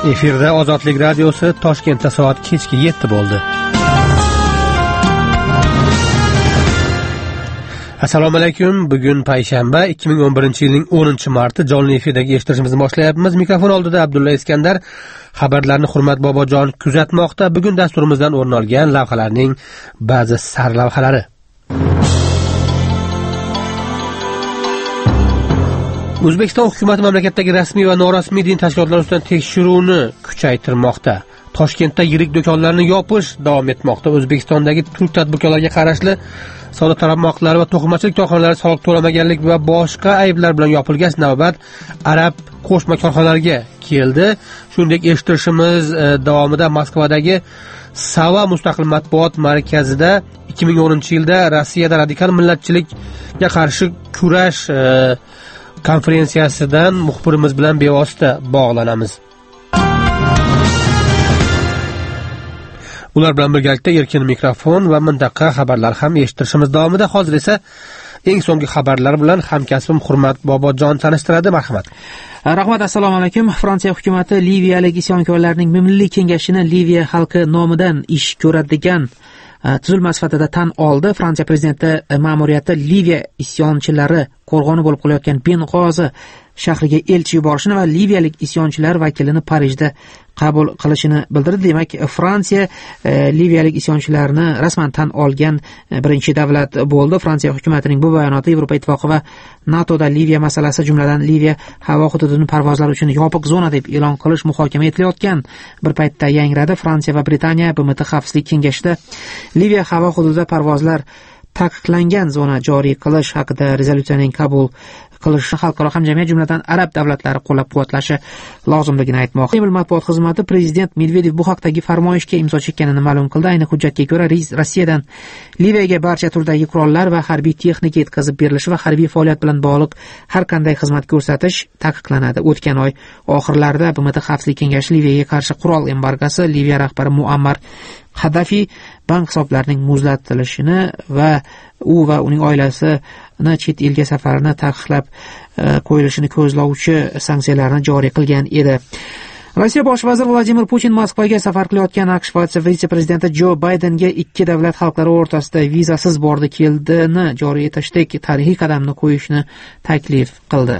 Efirda Ozodlik radiosi, Toshkentda soat kechki 7 bo'ldi. Assalomu alaykum. Bugun payshanba, 2011-yilning 10-marti. Jonli efirdagi eshittirishimizni boshlayapmiz. Mikrofon oldida Abdulla Iskandar. Xabarlarni Hurmat Bobojon kuzatmoqda. Bugun dasturimizdan o'rin olgan lavhalarning ba'zi sarlavhalari. O'zbekiston hukumati mamlakatdagi rasmiy va norasmiy din tashkilotlari ustidan tekshiruvni kuchaytirmoqda. Toshkentda yirik do'konlarni yopish davom etmoqda. O'zbekistondagi turk tadbirkorlarga qarashli savdo tarmoqlari va to'qimachilik korxonalari soliq to'lamaganlik va boshqa ayblar bilan yopilgach, navbat arab qo'shma korxonalariga keldi. Shuningdek, eshittirishimiz davomida Moskvadagi Sava mustaqil matbuot markazida 2010-yilda Rossiyada radikal millatchilikka qarshi kurash konferensiyasidan muxbirimiz bilan bevosita bog'lanamiz. Ular bilan birgalikda erkin mikrofon va mintaqa xabarlar ham eshittirishimiz davomida. Hozir esa eng so'nggi xabarlar bilan hamkasbim Hurmat Bobojon tanishtiradi. Marhamat. Rahmat, assalomu alaykum. Fransiya hukumati liviyalik isyonkorlarning milliy kengashini Liviya xalqi nomidan ish ko'radigan tuzilma sifatida tan oldi. Fransiya prezidenti ma'muriyati Liviya isyonchilari qo'rg'oni bo'lib qolayotgan Beng'ozi shahriga elchi yuborishini va liviyalik isyonchilar vakilini Parijda qabul qilishini bildirdi. Demak, Fransiya liviyalik isyonchilarni rasman tan olgan birinchi davlat bo'ldi. Fransiya hukumatining bu bayonoti Yevropa Ittifoqi va NATOda Liviya masalasi, jumladan Liviya havo hududini parvozlar uchun yopiq zona deb e'lon qilish muhokama etilayotgan bir paytda yangradi. Fransiya va Britaniya BMT xavfsizlik kengashida Liviya havo hududida parvozlar taqiqlangan zona joriy qilish haqida rezolyutsiyaning qabul qilishni xalqaro hamjamiyat, jumladan arab davlatlari qo'llab-quvvatlashi lozimligini aytmoqda. Kreml matbuot xizmati prezident Medvedev bu haqdagi farmoyishga imzo chekkanini ma'lum qildi. Ayni hujjatga ko'ra, Rossiyadan Liviyaga barcha turdagi qurollar va harbiy texnika yetkazib berilishi va harbiy faoliyat bilan bog'liq har qanday xizmat ko'rsatish taqiqlanadi. O'tgan oy oxirlarida BMT xavfsizlik kengashi Liviyaga qarshi qurol embargosi, Liviya rahbari Muammar Qaddafi bank hisoblarining muzlatilishini va u va uning oilasini chet elga safarini taqiqlab qo'yilishini ko'zlovchi sanksiyalarni joriy qilgan edi. Rossiya bosh vaziri Vladimir Putin Moskvaga safar qilayotgan AQSh vitse-prezidenti Jo Baydenga ikki davlat xalqlari o'rtasida vizasiz bordi-keldini joriy etishdek tarixiy qadamni qo'yishni taklif qildi.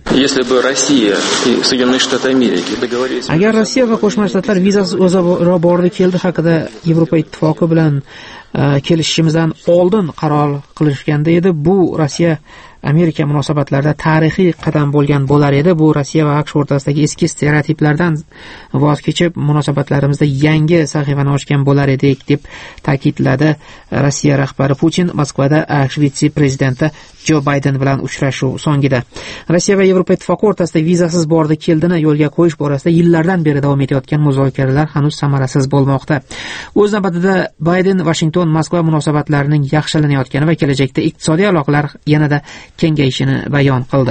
Agar Rossiya va Qo'shma Shtatlar vizasiz o'zaro bordi-keldi haqida Yevropa Ittifoqi bilan kelishishimizdan oldin qaror qilishganda edi, bu Rossiya Amerika munosabatlarida tarixiy qadam bo'lgan bo'lar edi. Bu Rossiya va AQSh o'rtasidagi eski stereotiplardan voz kechib, munosabatlarimizda yangi sahifani ochgan bo'lar edik, deb ta'kidladi Rossiya rahbari Putin Moskvada AQSh vitse-prezidenti Jo Bayden bilan uchrashuv so'ngida. Rossiya va Yevropa Ittifoqi o'rtasida vizasiz bordi-keldini yo'lga qo'yish borasida yillardan beri davom etayotgan muzokaralar hanuz samarasiz bo'lmoqda. O'z navbatida Bayden Washington-Moskva munosabatlarining yaxshilanayotgani va kelajakda iqtisodiy aloqalar yanada kengayishini bayon qildi.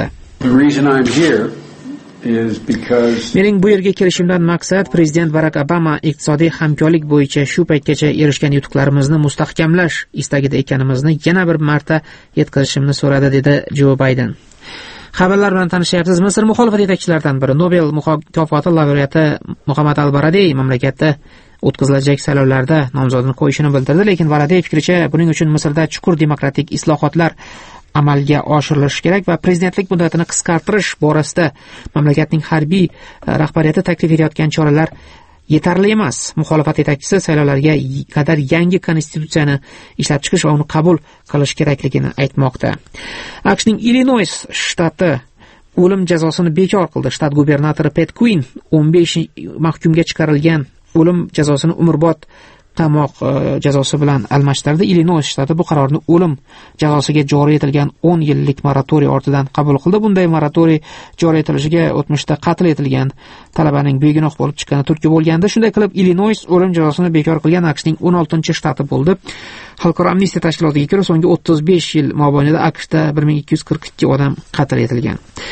Mening bu yerga kelishimdan maqsad prezident Barack Obama iqtisodiy hamkorlik bo'yicha shu paytgacha erishgan yutuqlarimizni mustahkamlash istagida ekanimizni yana bir marta yetkazishimni so'radi, dedi Jo Bayden. Xabarlar bilan tanishyapsiz. Misr muxolifat yetakchilaridan biri, Nobel mukofoti laureati Muhammad al-Baradey mamlakatda o'tkazilajak saylovlarda nomzodini qo'yishini bildirdi, lekin Baradey fikricha buning uchun Misrda chuqur demokratik islohotlar amalga oshirilishi kerak va prezidentlik muddatini qisqartirish borasida mamlakatning harbiy rahbariyati taklif etayotgan choralar yetarli emas. Muxolifat yetakchisi saylovlarga qadar yangi konstitutsiyani ishlab chiqish va uni qabul qilish kerakligini aytmoqda. AQShning Illinois shtati o'lim jazosini bekor qildi. Shtat gubernatori Pat Quinn 15 mahkumga chiqarilgan o'lim jazosini umrbod qamoq jazosi bilan almashtirdi. Illinois shtati bu qarorni o'lim jazosiga joriy etilgan 10 yillik moratoriy ortidan qabul qildi. Bunday moratoriy joriy etilishiga o'tmishda qatl etilgan talabaning begunoh bo'lib chiqqani turtki bo'lganda, shunday qilib Illinois o'lim jazosini bekor qilgan AQShning 16-shtati bo'ldi. Xalqaro amnistiya tashkilotiga ko'ra so'nggi 35 yil mobaynida AQShda 1242 odam qatl etilgan.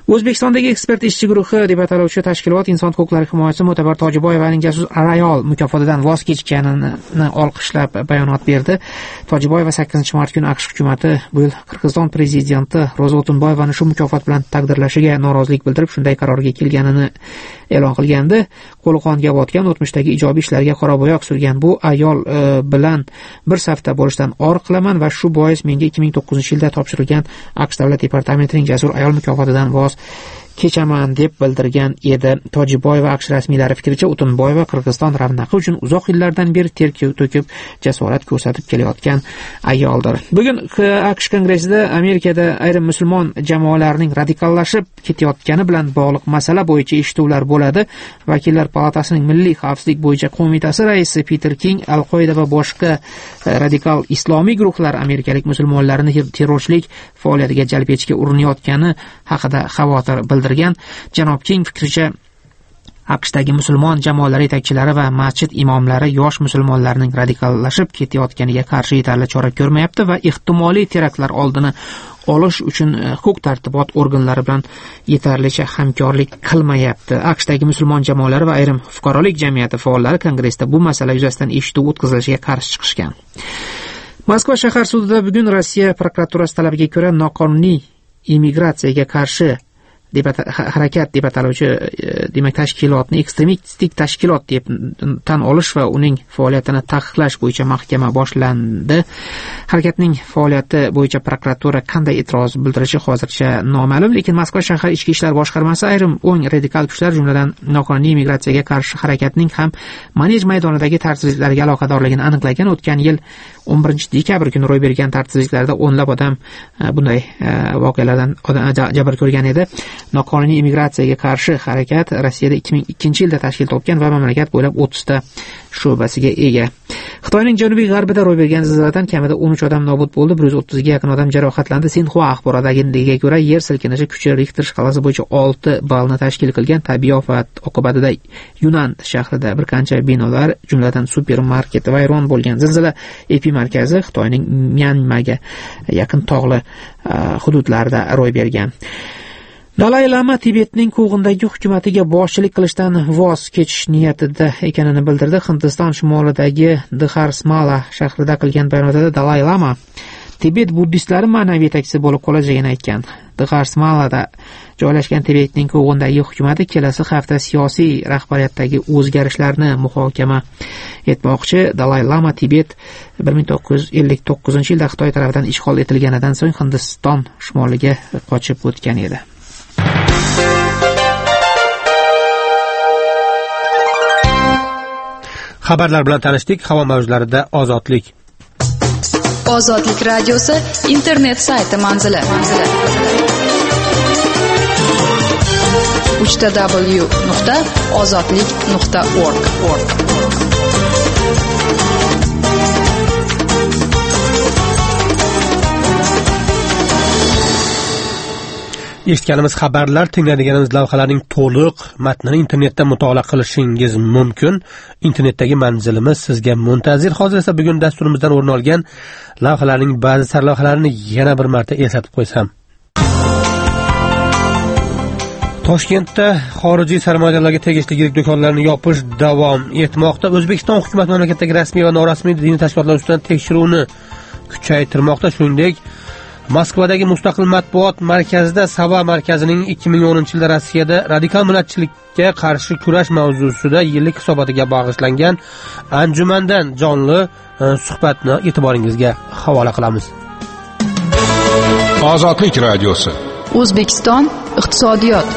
O'zbekistondagi ekspert ishchi guruhi deb ataluvchi tashkilot inson huquqlari himoyachisi Mo'tabar Tojiboyevaning Jasur ayol mukofotidan voz kechganini olqishlab bayonot berdi. Tojiboyeva 8-mart kuni AQSh hukumatı bu yil Qirg'iziston prezidenti Ro'za O'tunboyevani shu mukofot bilan taqdirlashiga norozilik bildirib, shunday qarorga kelganini e'lon qilgandi. Qo'li qonga botgan, o'tmishdagi ijobiy ishlarga qora bo'yoq surgan bu ayol bilan bir safda bo'lishdan or qilaman va shu bois menga 2009-yilda topshirilgan AQSh davlat departamentining Jasur ayol mukofotidan voz kechaman deb bildirgan edi. Tojiboyeva AQSh rasmiylari fikricha, O'tunboyeva Qirg'iziston ravnaqi uchun uzoq yillardan beri ter to'kib, jasorat ko'rsatib kelayotgan ayoldir. Bugun AQSh kongressida Amerikada ayrim musulmon jamoalarining radikallashib ketayotgani bilan bog'liq masala bo'yicha eshituvlar bo'ladi. Vakillar palatasining Milliy xavfsizlik bo'yicha qo'mitasi raisi Peter King Al-Qoida va boshqa radikal islomiy guruhlar amerikalik musulmonlarni terrorchilik faoliyatiga jalb etishga urinayotgani haqida xavotir bildirgan. Janob King fikricha, AQShdagi musulmon jamoalari yetakchilari va masjid imomlari yosh musulmonlarning radikallashib ketayotganiga qarshi yetarli chora ko'rmayapti va ehtimoliy teraktlar oldini olish uchun huquq-tartibot organlari bilan yetarlicha hamkorlik qilmayapti. AQShdagi musulmon jamoalari va ayrim fuqarolik jamiyati faollari kongressda bu masala yuzasidan eshituv o'tkazilishiga qarshi chiqishgan. Moskva shahar sudida bugun Rossiya prokuraturasi talabiga ko'ra noqonuniy immigratsiyaga qarshi harakat deb ataluvchi demak tashkilotni ekstremistik tashkilot deb tan olish va uning faoliyatini taqiqlash bo'yicha mahkama boshlandi. Harakatning faoliyati bo'yicha prokuratura qanday e'tiroz bildirishi hozircha noma'lum, lekin Moskva shahar ichki ishlar boshqarmasi ayrim o'ng radikal kuchlar, jumladan noqonuniy immigratsiyaga qarshi harakatning ham Manej maydonidagi tartibsizliklarga aloqadorligini aniqlagan. O'tgan yil 11-dekabr kuni ro'y bergan tartibsizliklarda o'nlab odam bunday voqealardan jabr ko'rgan edi. Noqonuniy immigratsiyaga qarshi harakat Rossiyada 2002-yilda tashkil topgan va mamlakat bo'ylab 30 ta sho'basiga ega. Xitoyning janubiy g'arbida ro'y bergan zilziladan kamida 13 odam nobud bo'ldi, 130 ga yaqin odam jarohatlandi. Sinxua axborot agentligiga ko'ra, yer silkinishi kuchi Richter shkalasi bo'yicha 6 ballni tashkil qilgan. Tabiiy ofat oqibatida Yunan shahrida bir qancha binolar, jumladan supermarket vayron bo'lgan. Zilzila epimarkazi Xitoyning Myanmaga yaqin tog'li hududlarda ro'y bergan. Dalay Lama Tibetning Quvg'indagi hukumatiga boshchilik qilishdan voz kechish niyatida ekanini bildirdi. Hindiston shimolidagi Dharamsala shahrida qilgan bayonotida Dalay Lama Tibet buddistlari ma'naviy yetakchisi bo'lib qolajagini aytgan. Dharamsalada joylashgan Tibetning Quvg'indagi hukumati kelasi hafta siyosiy rahbariyatdagi o'zgarishlarni muhokama etmoqchi. Dalay Lama Tibet 1959-yilda Xitoy tomonidan ishg'ol etilganidan so'ng Hindiston shimoliga qochib o'tgan edi. Xabarlar bilan tanishdik. Havo mavzularida ozodlik. Ozodlik radiosi internet sayti manzili. www.ozodlik.org. Eshitganimiz xabarlar, tinglaganimiz lavhalarning to'liq matnini internetda mutolaa qilishingiz mumkin. Internetdagi manzilimiz sizga muntazir. Hozir esa bugun dasturimizdan o'rin olgan lavhalarning ba'zi sarlavhalarini yana bir marta eslatib qo'ysam. Toshkentda xorijiy sarmoyadorlarga tegishli yirik do'konlarni yopish davom etmoqda. O'zbekiston hukumat mamlakatdagi rasmiy va norasmiy diniy tashkilotlar ustidan tekshiruvni kuchaytirmoqda. Shuningdek, Moskvadagi mustaqil matbuot markazida Sava markazining 2010-yilda Rossiyada radikal millatchilikka qarshi kurash mavzusida yillik hisobotiga bag'ishlangan anjumandan jonli suhbatni e'tiboringizga havola qilamiz. Ozodlik radiosi. O'zbekiston iqtisodiyot.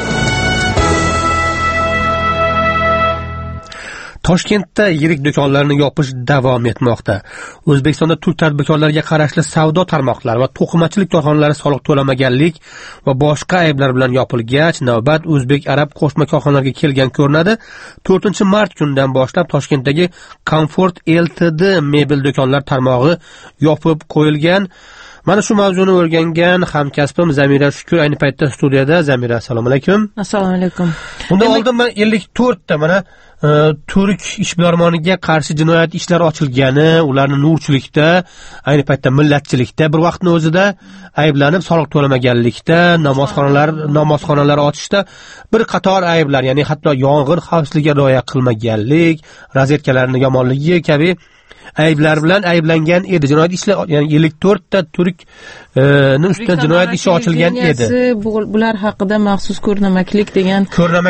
Toshkentda yirik do'konlarni yopish davom etmoqda. O'zbekistonda turk tadbirkorlarga qarashli savdo tarmoqlari va to'qimachilik korxonalari soliq to'lamaganlik va boshqa ayblar bilan yopilgach, navbat o'zbek-arab qo'shma korxonalarga kelgan ko'rinadi. 4-mart kunidan boshlab Toshkentdagi Comfort Ltd mebel do'konlar tarmog'i yopib qo'yilgan. Mana shu mavzuni o'rgangan hamkasbim Zamira Shukur ayni paytda studiyada. Zamira, assalomu alaykum. Assalomu alaykum. Bundan oldin men 54 ta mana turk ishbilarmoniga qarshi jinoyat ishlari ochilgani, ularni nurchilikda, ayni paytda millatchilikda bir vaqtning o'zida ayblanib, soliq to'lamaganlikda, namozxonalar ochishda bir qator ayblar, ya'ni hatto yong'in xavfsizligiga rioya qilmaganlik, razvedkalarning yomonligi kabi ayblar bilan ayblangan edi. Jinoyat ishlar, ya'ni 54 ta turk ustidan jinoyat ishi ochilgan edi. Bular haqida maxsus ko'rnamaklik degan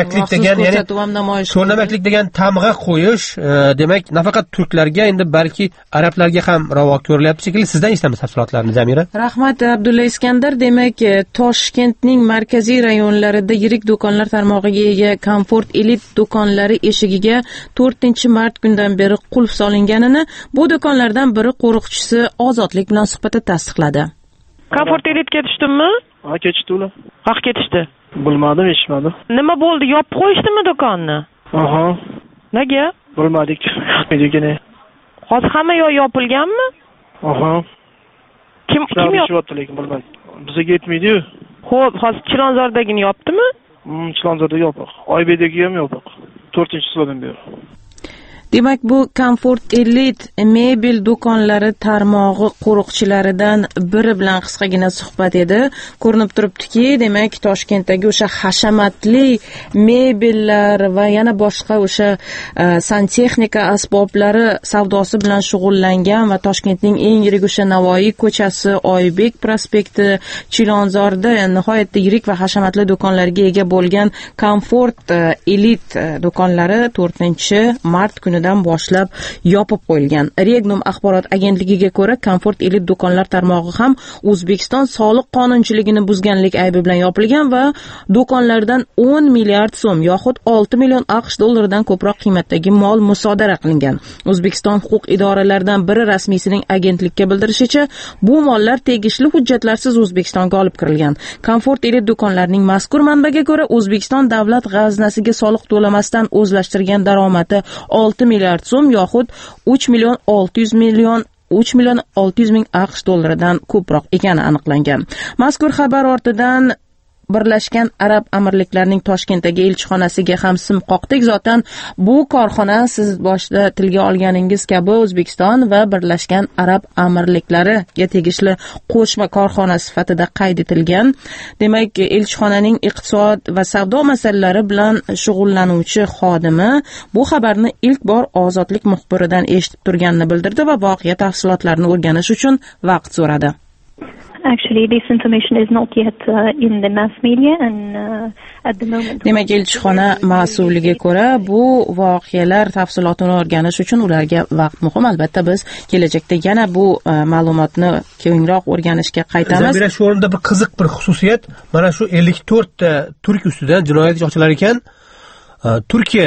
tamg'a qo'yish, demak, nafaqat turklarga, endi balki arablarga ham ravo ko'rilyapti shekilli. Sizdan eshitamiz tafsilotlarni, Zamira. Rahmat, Abdulla Iskandar. Demak, Toshkentning markaziy rayonlarida yirik do'konlar tarmog'iga ega Comfort Elite do'konlari eshigiga 4-mart kundan beri qulf solinganini bu do'konlardan biri qo'riqchisi Ozodlik bilan suhbatda tasdiqladi. Comfort Elite'ga tushdimmi? Ha, ketishdi ular. Vaqt ketishdi. Bilmadim, eshitmadim. Nima bo'ldi? Yopib qo'yishdimi do'konni? Aha. Nega? Bilmadik. Nega? Hozir hamma yopilganmi? Aha. Kim yopdi, lekin bilmadim. Bizga yetmaydi-yu. Xo'p, hozir Chilonzordagini yopdimi? Chilonzorda yopiq. Oybekdagi ham yopiq. 4-so'dan beri. Demak, bu Comfort Elite mebel do'konlari tarmog'i qo'riqchilaridan biri bilan qisqagina suhbat edi. Ko'rinib turibdiki, demak, Toshkentdagi o'sha hashamatli mebellar va yana boshqa o'sha santexnika asboblari savdosi bilan shug'ullangan va Toshkentning eng yirik o'sha Navoiy ko'chasi, Oybek prospekti, Chilonzorda nihoyatda yirik va hashamatli do'konlarga ega bo'lgan Comfort Elite do'konlari 4-mart kuni boshlab yopib qo'yilgan. Regnum axborot agentligiga ko'ra, Comfort Elite do'konlar tarmog'i ham O'zbekiston soliq qonunchiligini buzganlik aybi bilan yopilgan va do'konlardan 10 milliard so'm yoxud 6 million AQSh dollaridan ko'proq qiymatdagi mol musodara qilingan. O'zbekiston huquq idoralaridan biri rasmiysining agentlikka bildirishicha, bu mollar tegishli hujjatlarsiz O'zbekistonga olib kirilgan. Comfort Elite do'konlarining mazkur manbaga ko'ra, O'zbekiston davlat g'aznasiga soliq to'lamasdan o'zlashtirgan daromadi 6 milliard so'm yoxud 3 million 600 ming AQSh dollaridan ko'proq ekani aniqlangan. Mazkur xabar ortidan Birlashgan Arab Amirliklarining Toshkentdagi elchixonasiga ham sim qoqdik. Zotan bu korxona siz boshida tilga olganingiz kabi O'zbekiston va Birlashgan Arab Amirliklariga tegishli qo'shma korxona sifatida qayd etilgan. Demak, elchixonaning iqtisod va savdo masalalari bilan shug'ullanuvchi xodimi bu xabarni ilk bor Ozodlik muxbiridan eshitib turganini bildirdi va voqea tafsilotlarini o'rganish uchun vaqt so'radi. Actually, this information is not yet in the mass media and at the moment. Demak, elchixona mas'uliga ko'ra, bu voqealar tafsilotini o'rganish uchun ularga vaqt muhim. Albatta, biz kelajakda yana bu ma'lumotni kengroq o'rganishga qaytamiz. Zamira, shu o'rinda bir qiziq bir xususiyat, mana shu 54 ta turk ustidan jinoyat ishi ochilar ekan. Turkiya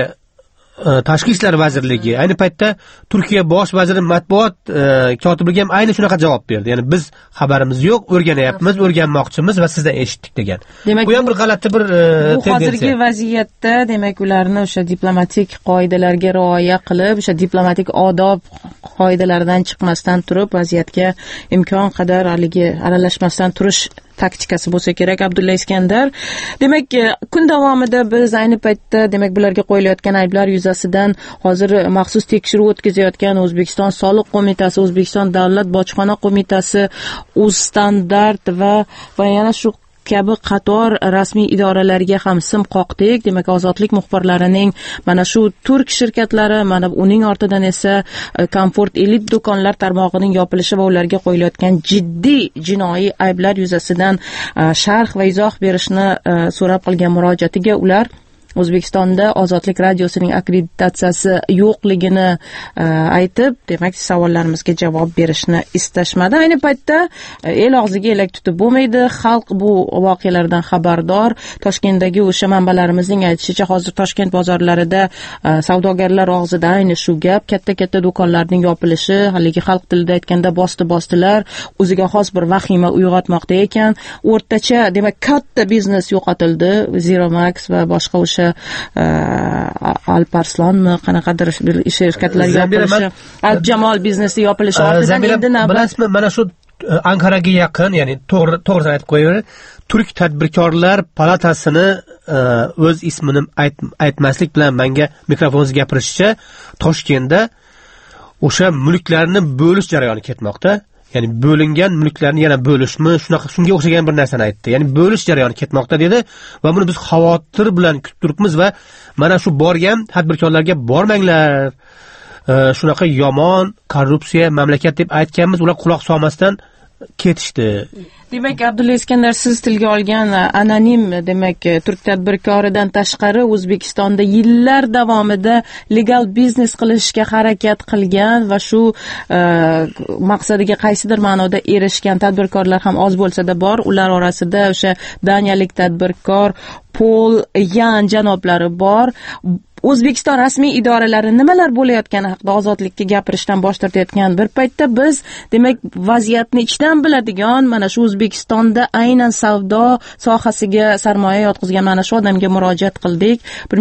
Tashqi ishlar vazirligi, ayni paytda Turkiya bosh vaziri matbuot kotibiga ham ayni shunaqa javob berdi. Ya'ni biz xabarimiz yo'q, o'rganmoqchimiz va sizdan eshitdik degan. Demak, bu ham bir g'alati bir tendensiya. Hozirgi vaziyatda, demak, ularni o'sha diplomatik qoidalarga rioya qilib, o'sha diplomatik odob qoidalaridan chiqmasdan turib, vaziyatga imkon qadar haligi aralashmasdan turish taktikasi bo'lsa kerak. Abdulla Iskandar, demak, kun davomida biz ayni paytda, demak, bularga qo'yilayotgan ayblar yuzasidan hozir maxsus tekshiruv o'tkazayotgan O'zbekiston Soliq qo'mitasi, O'zbekiston Davlat bojxona qo'mitasi, Uzstandart va yana shu kabi qator rasmiy idoralarga ham sim qoqdik. Demak, Ozodlik muxbirlarining mana shu turk shirkatlari, mana uning ortidan esa Comfort Elite do'konlar tarmog'ining yopilishi va ularga qo'yilayotgan jiddiy jinoiy ayblar yuzasidan sharh va izoh berishni so'rab qilgan murojaatiga ular O'zbekistonda Ozodlik radiosining akkreditatsiyasi yo'qligini aytib, demak, savollarimizga javob berishni istashmadi. Ayni paytda el og'ziga elak tutib bo'lmaydi. Xalq bu voqealardan xabardor. Toshkentdagi o'sha manbalarimizning aytishicha, hozir Toshkent bozorlarida savdogarlar og'zida ayni shu gap, katta do'konlarning yopilishi, haligi xalq tilida aytganda bostilar o'ziga xos bir vahima uyg'otmoqda ekan. O'rtacha, demak, katta biznes yo'qotildi. Zero Max va boshqa o'sha Alparslonmi, qanaqadir shirkatlar yopilishi, Jamol biznesi yopilishi ortidan endi bilasizmi, mana shu Anqaraga yaqin, ya'ni to'g'ri aytib qo'yaver, Turk tadbirkorlar palatasini o'z ismini aytmaslik bilan menga mikrofonsiz gapirishicha, Toshkentda o'sha mulklarni bo'lish jarayoni ketmoqda. Ya'ni bo'lingan mulklarni yana bo'lishmi, shunga o'xshagan bir narsani aytdi. Ya'ni bo'lish jarayoni ketmoqda dedi va buni biz xavotir bilan kutib turibmiz va mana shu borgan tadbirkorlarga bormanglar. Shunaqa yomon korrupsiya mamlakat deb aytganmiz, ular quloq solmasdan ketishdi. Demak, Abdulla Iskandar, siz tilga olgan anonim, demak, turk tadbirkoridan tashqari O'zbekistonda yillar davomida legal biznes qilishga harakat qilgan va shu maqsadiga qaysidir ma'noda erishgan tadbirkorlar ham oz bo'lsa-da bor. Ular orasida o'sha daniyalik tadbirkor Pol Yan janoblari bor. O'zbekiston rasmiy idoralari nimalar bo'layotgani haqida ozodlikka gapirishdan bosh tortayotgan bir paytda biz, demak, vaziyatni ichdan biladigan, mana shu O'zbekistonda aynan savdo sohasiga sarmoya yotqizgan mana shu odamga murojaat qildik.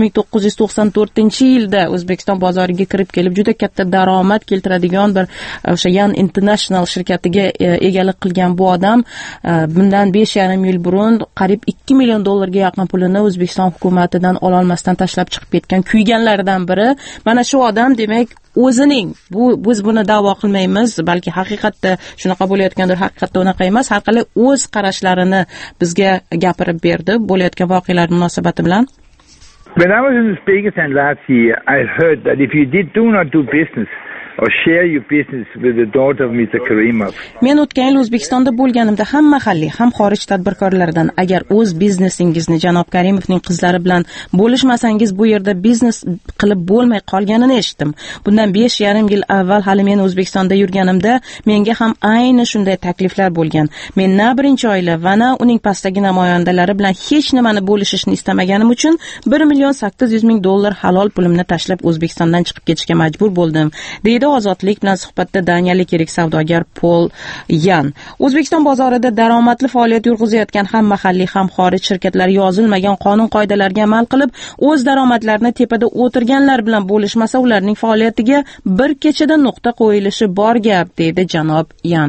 1994-yilda O'zbekiston bozoriga kirib kelib juda katta daromad keltiradigan bir o'sha Yan International shirkatiga egalik qilgan bu odam bundan 5,5 yil burun qariyb $2 million yaqin pulini O'zbekiston hukumatidan ola olmasdan tashlab chiqib ketgan kuyganlardan biri. Mana shu odam, demak, o'zining, biz buni da'vo qilmaymiz, balki haqiqatda shunaqa bo'layotgandir, haqiqatda unaqa emas, har qalay o'z qarashlarini bizga gapirib berdi bo'layotgan voqealar munosabati bilan. When I was in Uzbekistan last year, I heard that if you do not do business or share your business with the daughter of Mr. Karimov. Men o'tgan yil O'zbekistonda bo'lganimda ham mahalliy, ham xorij tadbirkorlaridan agar o'z biznesingizni janob Karimovning qizlari bilan bo'lishmasangiz bu yerda biznes qilib bo'lmay qolganini eshitdim. Bundan 5,5 yil avval hali men O'zbekistonda yurganimda menga ham ayni shunday takliflar bo'lgan. Men na birinchi oila va na uning pastdagi namoyandalari bilan hech nimani bo'lishishni istamaganim uchun $1,800,000 halol pulimni tashlab O'zbekistondan chiqib ketishga majbur bo'ldim. Ozodlik bilan suhbatda daniyalik yirik savdogar Pol Yan. O'zbekiston bozorida daromadli faoliyat yurg'izayotgan ham mahalliy, ham xorij shirkatlari yozilmagan qonun qoidalarga amal qilib, o'z daromadlarini tepada o'tirganlar bilan bo'lishmasa, ularning faoliyatiga bir kechada nuqta qo'yilishi bor gap, deydi janob Yan.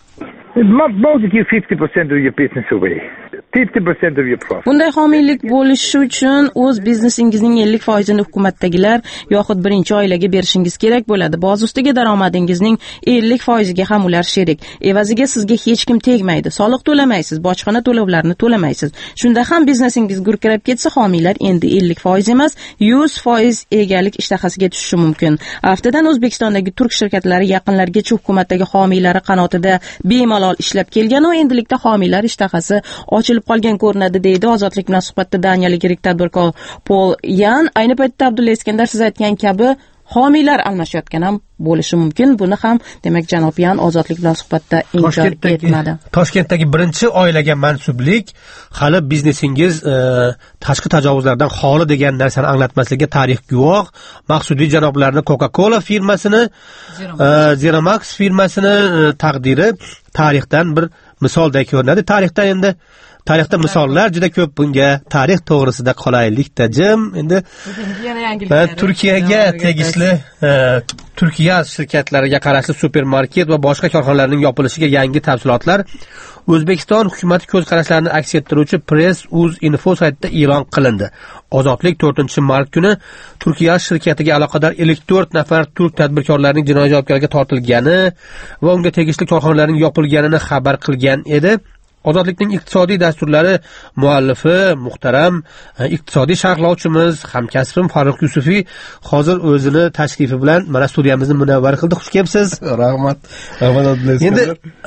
Most give 50% of your business away. 50% of your profit. Bunday homiylik bo'lishi uchun o'z biznesingizning 50% ni hukumatdagilar yoxud birinchi oilaga berishingiz kerak bo'ladi. Boz ustiga daromadingizning 50% ga ham ular sherik. Evaziga sizga hech kim tegmaydi. Soliq to'lamaysiz, bojxona to'lovlarini to'lamaysiz. Shunda ham biznesingiz gurkirab ketsa, homiylar endi 50% emas, 100% egalik ishtahasiga tushishi mumkin. Haftadan O'zbekistondagi turk shirkatlari yaqinlargacha hukumatdagi homiylari qanotida bemalol ishlab kelgan va endilikda homiylar ishtahasi ochilib qolgan ko'rinadi, deydi ozodlik bilan suhbatda daniyalik yirik tadbirkor Pol Yan. Ayni paytda Abdulla Iskandar, siz aytgan kabi homiylar almashayotgan ham bo'lishi mumkin. Buni ham, demak, janob Yan ozodlik bilan suhbatda inkor etmadi. Toshkentdagi birinchi oilaga mansublik hali biznesingiz tashqi tajovuzlardan xoli degan narsani anglatmasligiga tarix guvoh. Maqsudiy janoblarni Coca-Cola firmasini, Xeromax firmasini taqdiri tarixdan bir misolday ko'rinadi. Tarixda misollar juda ko'p bunga. Tarix to'g'risida qolaylikda jim. Endi Turkiyaga tegishli Turkiya shirkatlariga qarashli supermarket va boshqa korxonalarning yopilishiga yangi tafsilotlar O'zbekiston hukumati ko'z qarashlarini aks ettiruvchi Press.uz.info saytida e'lon qilindi. Ozodlik 4-mart kuni Turkiya shirkatiga aloqador 54 nafar turk tadbirkorlarining jinoiy javobgarlikka tortilgani va unga tegishli korxonalarning yopilganini xabar qilgan edi. Ozodlikning iqtisodiy dasturlari muallifi, muhtaram iqtisodiy sharhlovchimiz, hamkasbim Farruh Yusufiy hozir o'zini tashrifi bilan mana studiyamizni munavvar qildi. Xush kelibsiz. Rahmat. Endi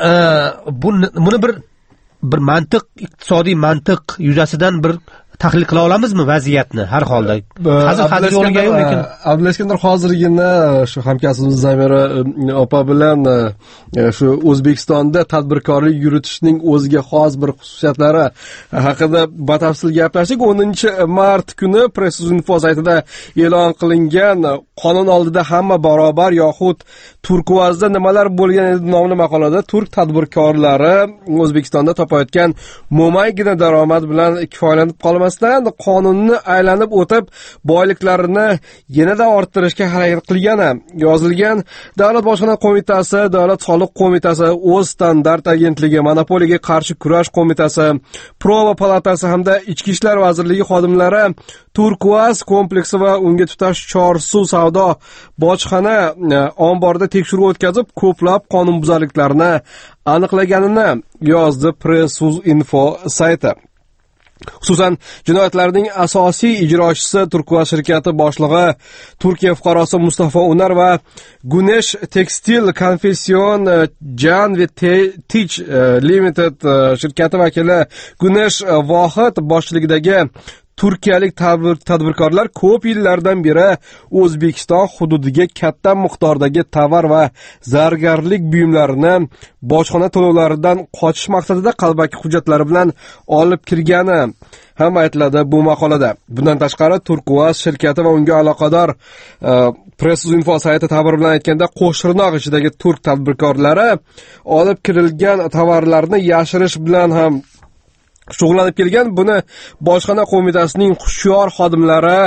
buni bir mantiq, iqtisodiy mantiq yuzasidan bir tahlil qila olamizmi vaziyatni har holda? Hozir yo'liga yo'q, lekin Abdulla Iskandar hozirgina shu hamkasbimiz Zamira opa bilan shu O'zbekistonda tadbirkorlik yuritishning o'ziga xos bir xususiyatlari haqida batafsil gaplashdik. 10-mart kuni Press.info saytida e'lon qilingan qonun oldida hamma barobar yoxud Turkvazda nimalar bo'lgan edi nomli maqolada turk tadbirkorlari O'zbekistonda topayotgan mo'maygina daromad bilan kifoyalanib qolmas qaramasdan qonunni aylanib o'tib boyliklarini yanada orttirishga harakat qilgani yozilgan. Davlat bojxona qo'mitasi, Davlat soliq qo'mitasi, o'z standart agentligi, monopoliyaga qarshi kurash qo'mitasi, Prova palatasi hamda Ichki ishlar vazirligi xodimlari Turkuaz kompleksi va unga tutash Chorsu savdo bojxona omborida tekshiruv o'tkazib, ko'plab qonunbuzarliklarni aniqlaganini yozdi Press.info sayti. Xususan, jinoyatlarning asosiy ijrochisi Turkuaz shirkati boshlig'i Turkiya fuqarosi Mustafa Unar va Gunesh Tekstil Konfession Jan ve Teach Limited shirkati vakili Gunesh Vohid boshchiligidagi turkiyalik tadbirkorlar ko'p yillardan beri O'zbekiston hududiga katta miqdordagi tovar va zargarlik buyumlarini bojxona to'lovlaridan qochish maqsadida qalbaki hujjatlari bilan olib kirgani ham aytiladi bu maqolada. Bundan tashqari Turkuaz shirkati va unga aloqador Press.info sayti xabar bilan aytganda Qo'shtirnoq ichidagi turk tadbirkorlari olib kirilgan tovarlarni yashirish bilan ham shug'ullanib kelgan. Buni bojxona qo'mitasining hushyor xodimlari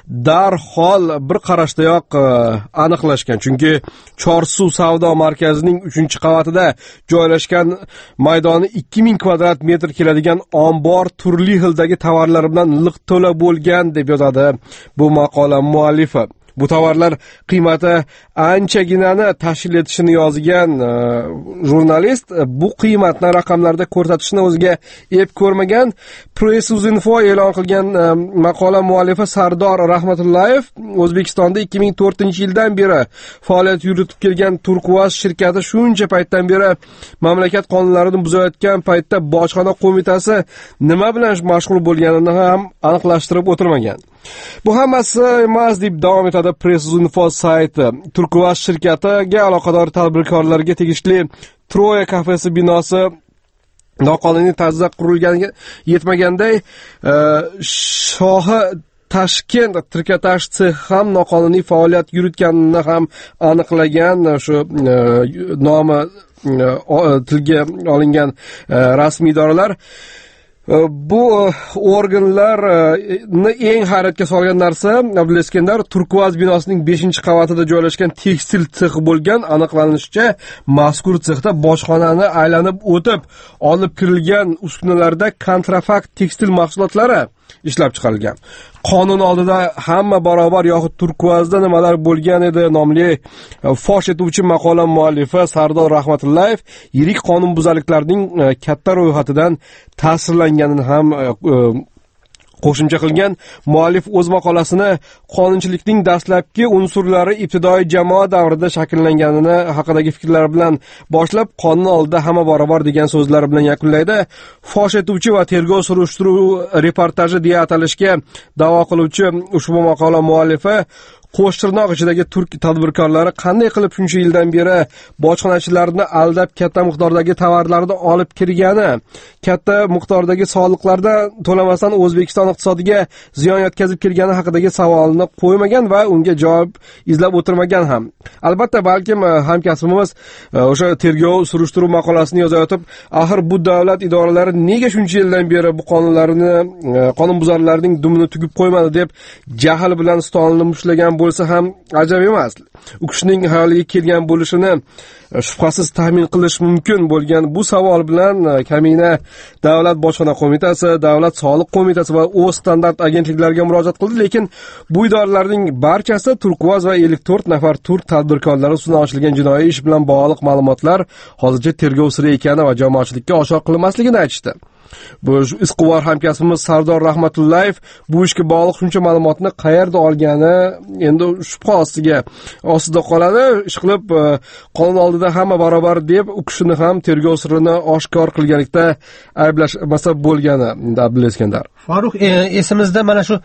darhol bir qarashdayoq aniqlashgan. Chunki Chorsu savdo markazining 3-qavatida joylashgan maydoni 2000 kvadrat metr keladigan ombor turli xildagi tovarlar bilan liq to'la bo'lgan deb yozadi bu maqola muallifi. Bu tovarlar qiymati anchaginani tashkil etishini yozgan jurnalist bu qiymatni raqamlarda ko'rsatishni o'ziga ep ko'rmagan. Press.info e'lon qilgan maqola muallifi Sardor Rahmatullayev O'zbekistonda 2004-yildan beri faoliyat yuritib kelgan Turkuaz shirkati shuncha paytdan beri mamlakat qonunlarini buzayotgan paytda bojxona qo'mitasi nima bilan mashg'ul bo'lganini ham aniqlashtirib o'tirmagan. Bu hammasi emas deb davom etadi Press.info sayti. Turkuaz shirkatiga aloqador tadbirkorlarga tegishli Troya kafesi binosi noqonuniy tarzda qurilganiga yetmaganday shohi Tashkent trikotaj sexi ham noqonuniy faoliyat yuritganini ham aniqlagan shu nomi tilga olingan rasmiy idoralar. Bu organlarni eng hayratga solgan narsa Abduleskandar Turkuaz binosining 5-qavatida joylashgan tekstil sexi bo'lgan. Aniqlanishicha, mazkur sexda bojxonani aylanib o'tib olib kirilgan uskunalarda kontrafakt tekstil mahsulotlari ishlab chiqarilgan. Qonun oldida hamma barobar yoxud Turkuazda nimalar bo'lgan edi nomli fosh etuvchi maqola muallifi Sardor Rahmatullayev yirik qonunbuzarliklarning katta ro'yxatidan ta'sirlanganini ham qo'shimcha qilgan. Muallif o'z maqolasini qonunchilikning dastlabki unsurlari ibtidoiy jamoat davrida shakllanganini haqidagi fikrlar bilan boshlab, qonun oldida hamma barobar degan so'zlar bilan yakunlaydi. Fosh etuvchi va tergov surishtiruv reportaji deya atalishga da'vo qiluvchi ushbu maqola muallifi Qo'shtirnoq ichidagi turk tadbirkorlari qanday qilib shuncha yildan beri bojxonachilarni aldab katta miqdordagi tovarlarni olib kirgani, katta miqdordagi soliqlardan to'lamasdan O'zbekiston iqtisodiga ziyon yetkazib kelgani haqidagi savolni qo'ymagan va unga javob izlab o'tirmagan ham. Albatta, balkim hamkasbimiz o'sha tergov surishtiruv maqolasini yozayotib, axir bu davlat idoralari nega shuncha yildan beri bu qonunbuzarlarning dumini tugib qo'ymadi deb jahl bilan stolni mushlagan bo'lsa ham ajab emas. U kishining hayoliga kelgan bo'lishini shubhasiz taxmin qilish mumkin bo'lgan bu savol bilan kamina Davlat bojxona qo'mitasi, Davlat soliq qo'mitasi va o'z standart agentliklariga murojaat qildi, lekin bu idoralarning barchasi Turkuaz va 54 nafar turk tadbirkorlari ustidan ochilgan jinoiy ish bilan bog'liq ma'lumotlar hozircha tergov siri ekani va jamoatchilikka oshkor qilinmasligini aytishdi. Bu isquvor hamkasbimiz Sardor Rahmatullayev bu ishga bog'liq shuncha ma'lumotni qayerda olgani endi shubha ostida qoladi. Ishqilib qonun oldida hamma barobar deb u kishini ham tergov sirini oshkor qilganlikda ayblashmasa bo'lgani Abduleskandar. Farruh, esimizda mana shu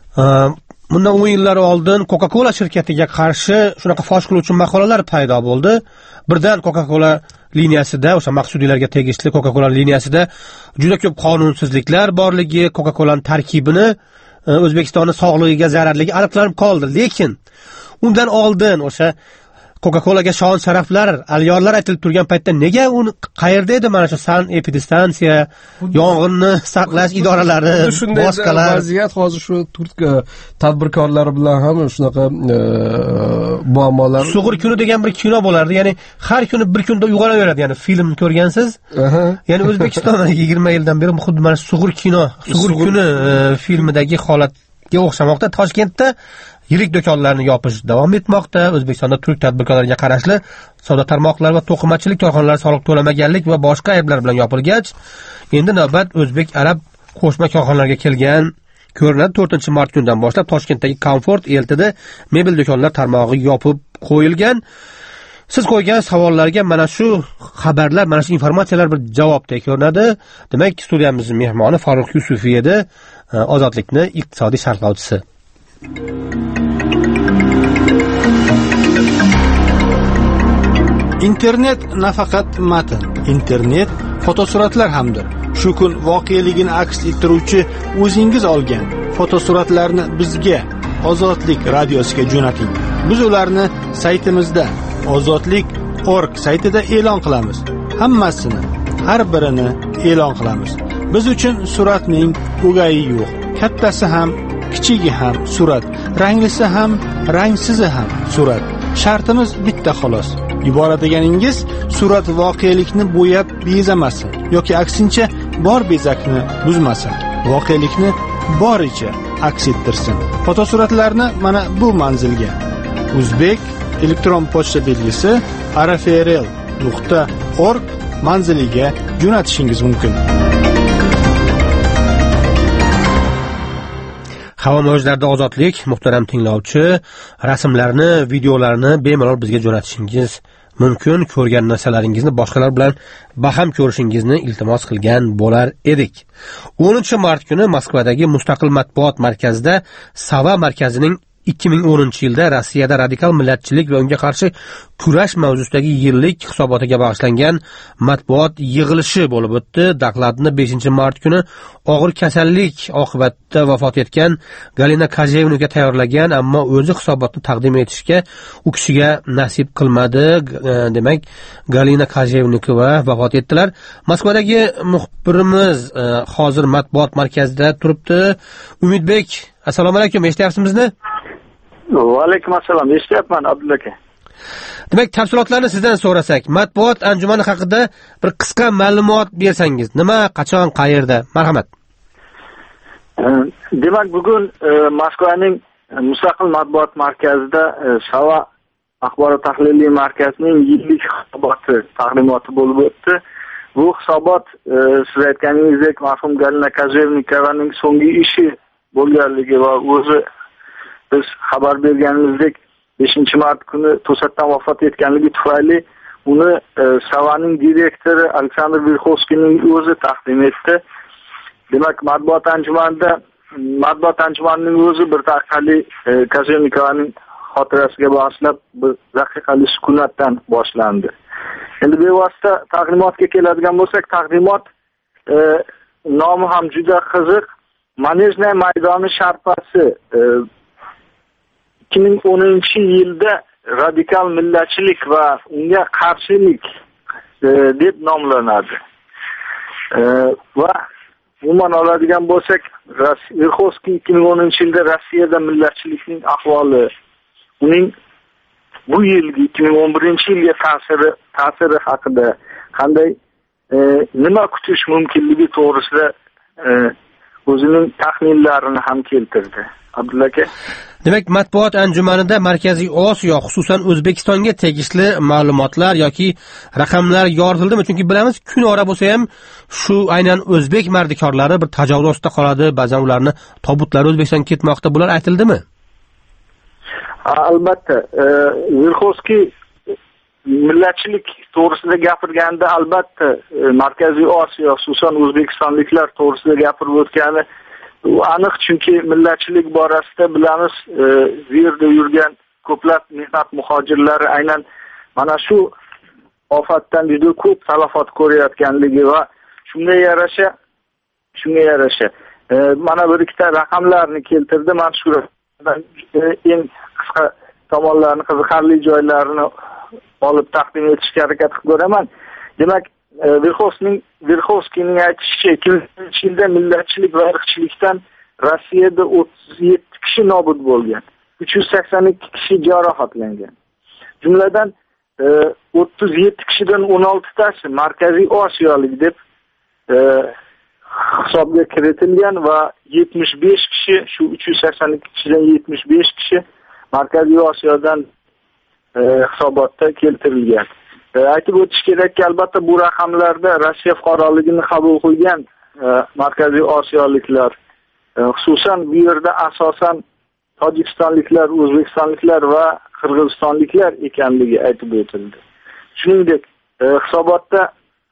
bundan 10 yillar oldin Coca-Cola shirkatiga qarshi shunaqa fosh qiluvchi maqolalar paydo bo'ldi. Birdan Coca-Cola liniyasida, o'sha maqsudiylarga tegishli Coca-Cola liniyasida juda ko'p qonunsizliklar borligi, Coca-Cola'ning tarkibini O'zbekistonning sog'lig'iga zararligi aniqlanib qoldi. Lekin undan oldin o'sha Coca-Colaga shon sharaflar, alyorlar aytilib turgan paytda nega uni qayerda edi mana shu san epidistansiya, yong'inni saqlash idoralari, boshqalar vaziyat hozir shu turk tadbirkorlari bilan ham shunaqa muammolar. Sug'ur kuni degan bir kino bo'lardi, ya'ni har kuni bir kunda uyg'onaveradi, ya'ni film ko'rgansiz. Ya'ni O'zbekiston 20 yildan beri xuddi mana sug'ur kuni filmidagi holatga o'xshamoqda. Toshkentda yirik do'konlarni yopish davom etmoqda. O'zbekistonda turk tadbirkorlariga qarashli savdo tarmoqlari va to'qimachilik korxonalari soliq to'lamaganlik va boshqa ayblar bilan yopilgach, endi navbat o'zbek-arab qo'shma korxonalarga kelgan ko'rinadi. 4-mart kunidan boshlab Toshkentdagi Comfort Ltd mebel do'konlar tarmog'i yopib qo'yilgan. Siz qo'ygan savollarga mana shu xabarlar, mana shu informatsiyalar bir javobdek ko'rinadi. Demak, studiyamizning mehmoni Farruh Yusufiy edi, Ozodlikni iqtisodiy sharhlovchisi. Internet nafaqat matn, internet fotosuratlar hamdir. Shu kun voqeligini aks ettiruvchi o'zingiz olgan fotosuratlarni bizga Ozodlik radiosiga jo'nating. Biz ularni saytimizda ozodlik.org saytida e'lon qilamiz. Hammasini, har birini e'lon qilamiz. Biz uchun suratning o'gayi yo'q. Kattasi ham, kichigi ham surat, ranglisi ham, rangsizi ham surat. Shartimiz bitta xolos. Ibora deganingiz surat voqelikni bo'yab bezamasin yoki aksincha bor bezakni buzmasin. Voqelikni boricha aks ettirsin. Fotosuratlarni mana bu manzilga Uzbek elektron pochta belgisi arafrl.org manziliga jo'natishingiz mumkin. Havo mavjlarida ozodlik, muhtaram tinglovchi, rasmlarni, videolarni bemalol bizga jo'natishingiz mumkin. Ko'rgan narsalaringizni boshqalar bilan baham ko'rishingizni iltimos qilgan bo'lar edik. 10-mart kuni Moskvadagi Mustaqil matbuot markazida Sava markazining 2010-yilda Rossiyada radikal millatchilik va unga qarshi kurash mavzusidagi yillik hisobotiga bag'ishlangan matbuot yig'ilishi bo'lib o'tdi. Dokladni 5-mart kuni og'ir kasallik oqibatida vafot etgan Galina Kajevnika tayyorlagan, ammo o'zi hisobotni taqdim etishga u kishiga nasib qilmadi. Demak, Galina Kajevnikova vafot etdilar. Moskvadagi muxbirimiz hozir matbuot markazida turibdi. Umidbek, assalomu alaykum, eshityapsizmi? Va alaykum assalom, eshityapman Abdulla aka. Demak, tafsilotlarni sizdan so'rasak, matbuot anjumani haqida bir qisqa ma'lumot bersangiz, nima, qachon, qayerda? Marhamat. Demak, bugun Moskvaning Mustaqil matbuot markazida Sava axborot tahliliy markazining yillik hisoboti taqdimoti bo'lib o'tdi. Bu hisobot siz aytganingizdek marhum Galina Kajevnikovaning so'nggi ishi bo'lganligi va o'zi biz xabar berganimizdek 5-mart kuni to'satdan vafot etganligi tufayli uni Savaning direktori Aleksandr Verxovskiyning o'zi taqdim etdi. Demak, matbuot anjumanining o'zi bir daqiqalik Kajevnikovaning xotirasiga bag'ishlab bir daqiqalik sukunatdan boshlandi. Endi bevosita taqdimotga keladigan bo'lsak, taqdimot nomi ham juda qiziq. Manejnay maydoni sharpasi 2010-yilda radikal millatchilik va unga qarshilik deb nomlanadi. Va umuman oladigan bo'lsak, Verxovskiy 2010-yilda Rossiyada millatchilikning ahvoli, uning bu yilgi 2011-yilga ta'siri haqida qanday nima kutish mumkinligi to'g'risida o'zining taxminlarini ham keltirdi. Abdulla aka. Demak, matbuot anjumanida Markaziy Osiyo, xususan O'zbekistonga tegishli ma'lumotlar yoki raqamlar yoritildimi? Chunki bilamiz, kun ora bo'lsa ham shu aynan o'zbek mardikorlari bir tajovuz ostida qoladi, ba'zan ularni tobutlari O'zbekistonga ketmoqda. Bular aytildimi? Albatta, Verxovskiy millatchilik to'g'risida gapirganda albatta Markaziy Osiyo, xususan o'zbekistonliklar to'g'risida gapirib o'tgani aniq, chunki millatchilik borasida bilamiz, bu yerda yurgan ko'plab mehnat muhojirlari aynan mana shu ofatdan juda ko'p talafot ko'rayotganligi va shunga yarasha mana bir ikkita raqamlarni keltirdi. Mana shu eng qisqa tomonlarni, qiziqarli joylarini olib taqdim etishga harakat qilib ko'raman. Demak, Verxovskiyning aytishicha 2000-yilda millatchilik va irqchilikdan Rossiyada 37 kishi nobud bo'lgan, 382 kishi jarohatlangan. Jumladan 37 kishidan 16tasi Markaziy Osiyolik deb hisobga kiritilgan va 75 kishi, shu 382 kishidan 75 kishi Markaziy Osiyodan hisobotda keltirilgan. Aytib o'tish kerakki, albatta bu raqamlarda Rossiya fuqaroligini qabul qilgan Markaziy Osiyoliklar, xususan bu yerda asosan Tojikistonliklar, O'zbekistonliklar va Qirg'izistonliklar ekanligi aytib o'tildi. Shuningdek, hisobotda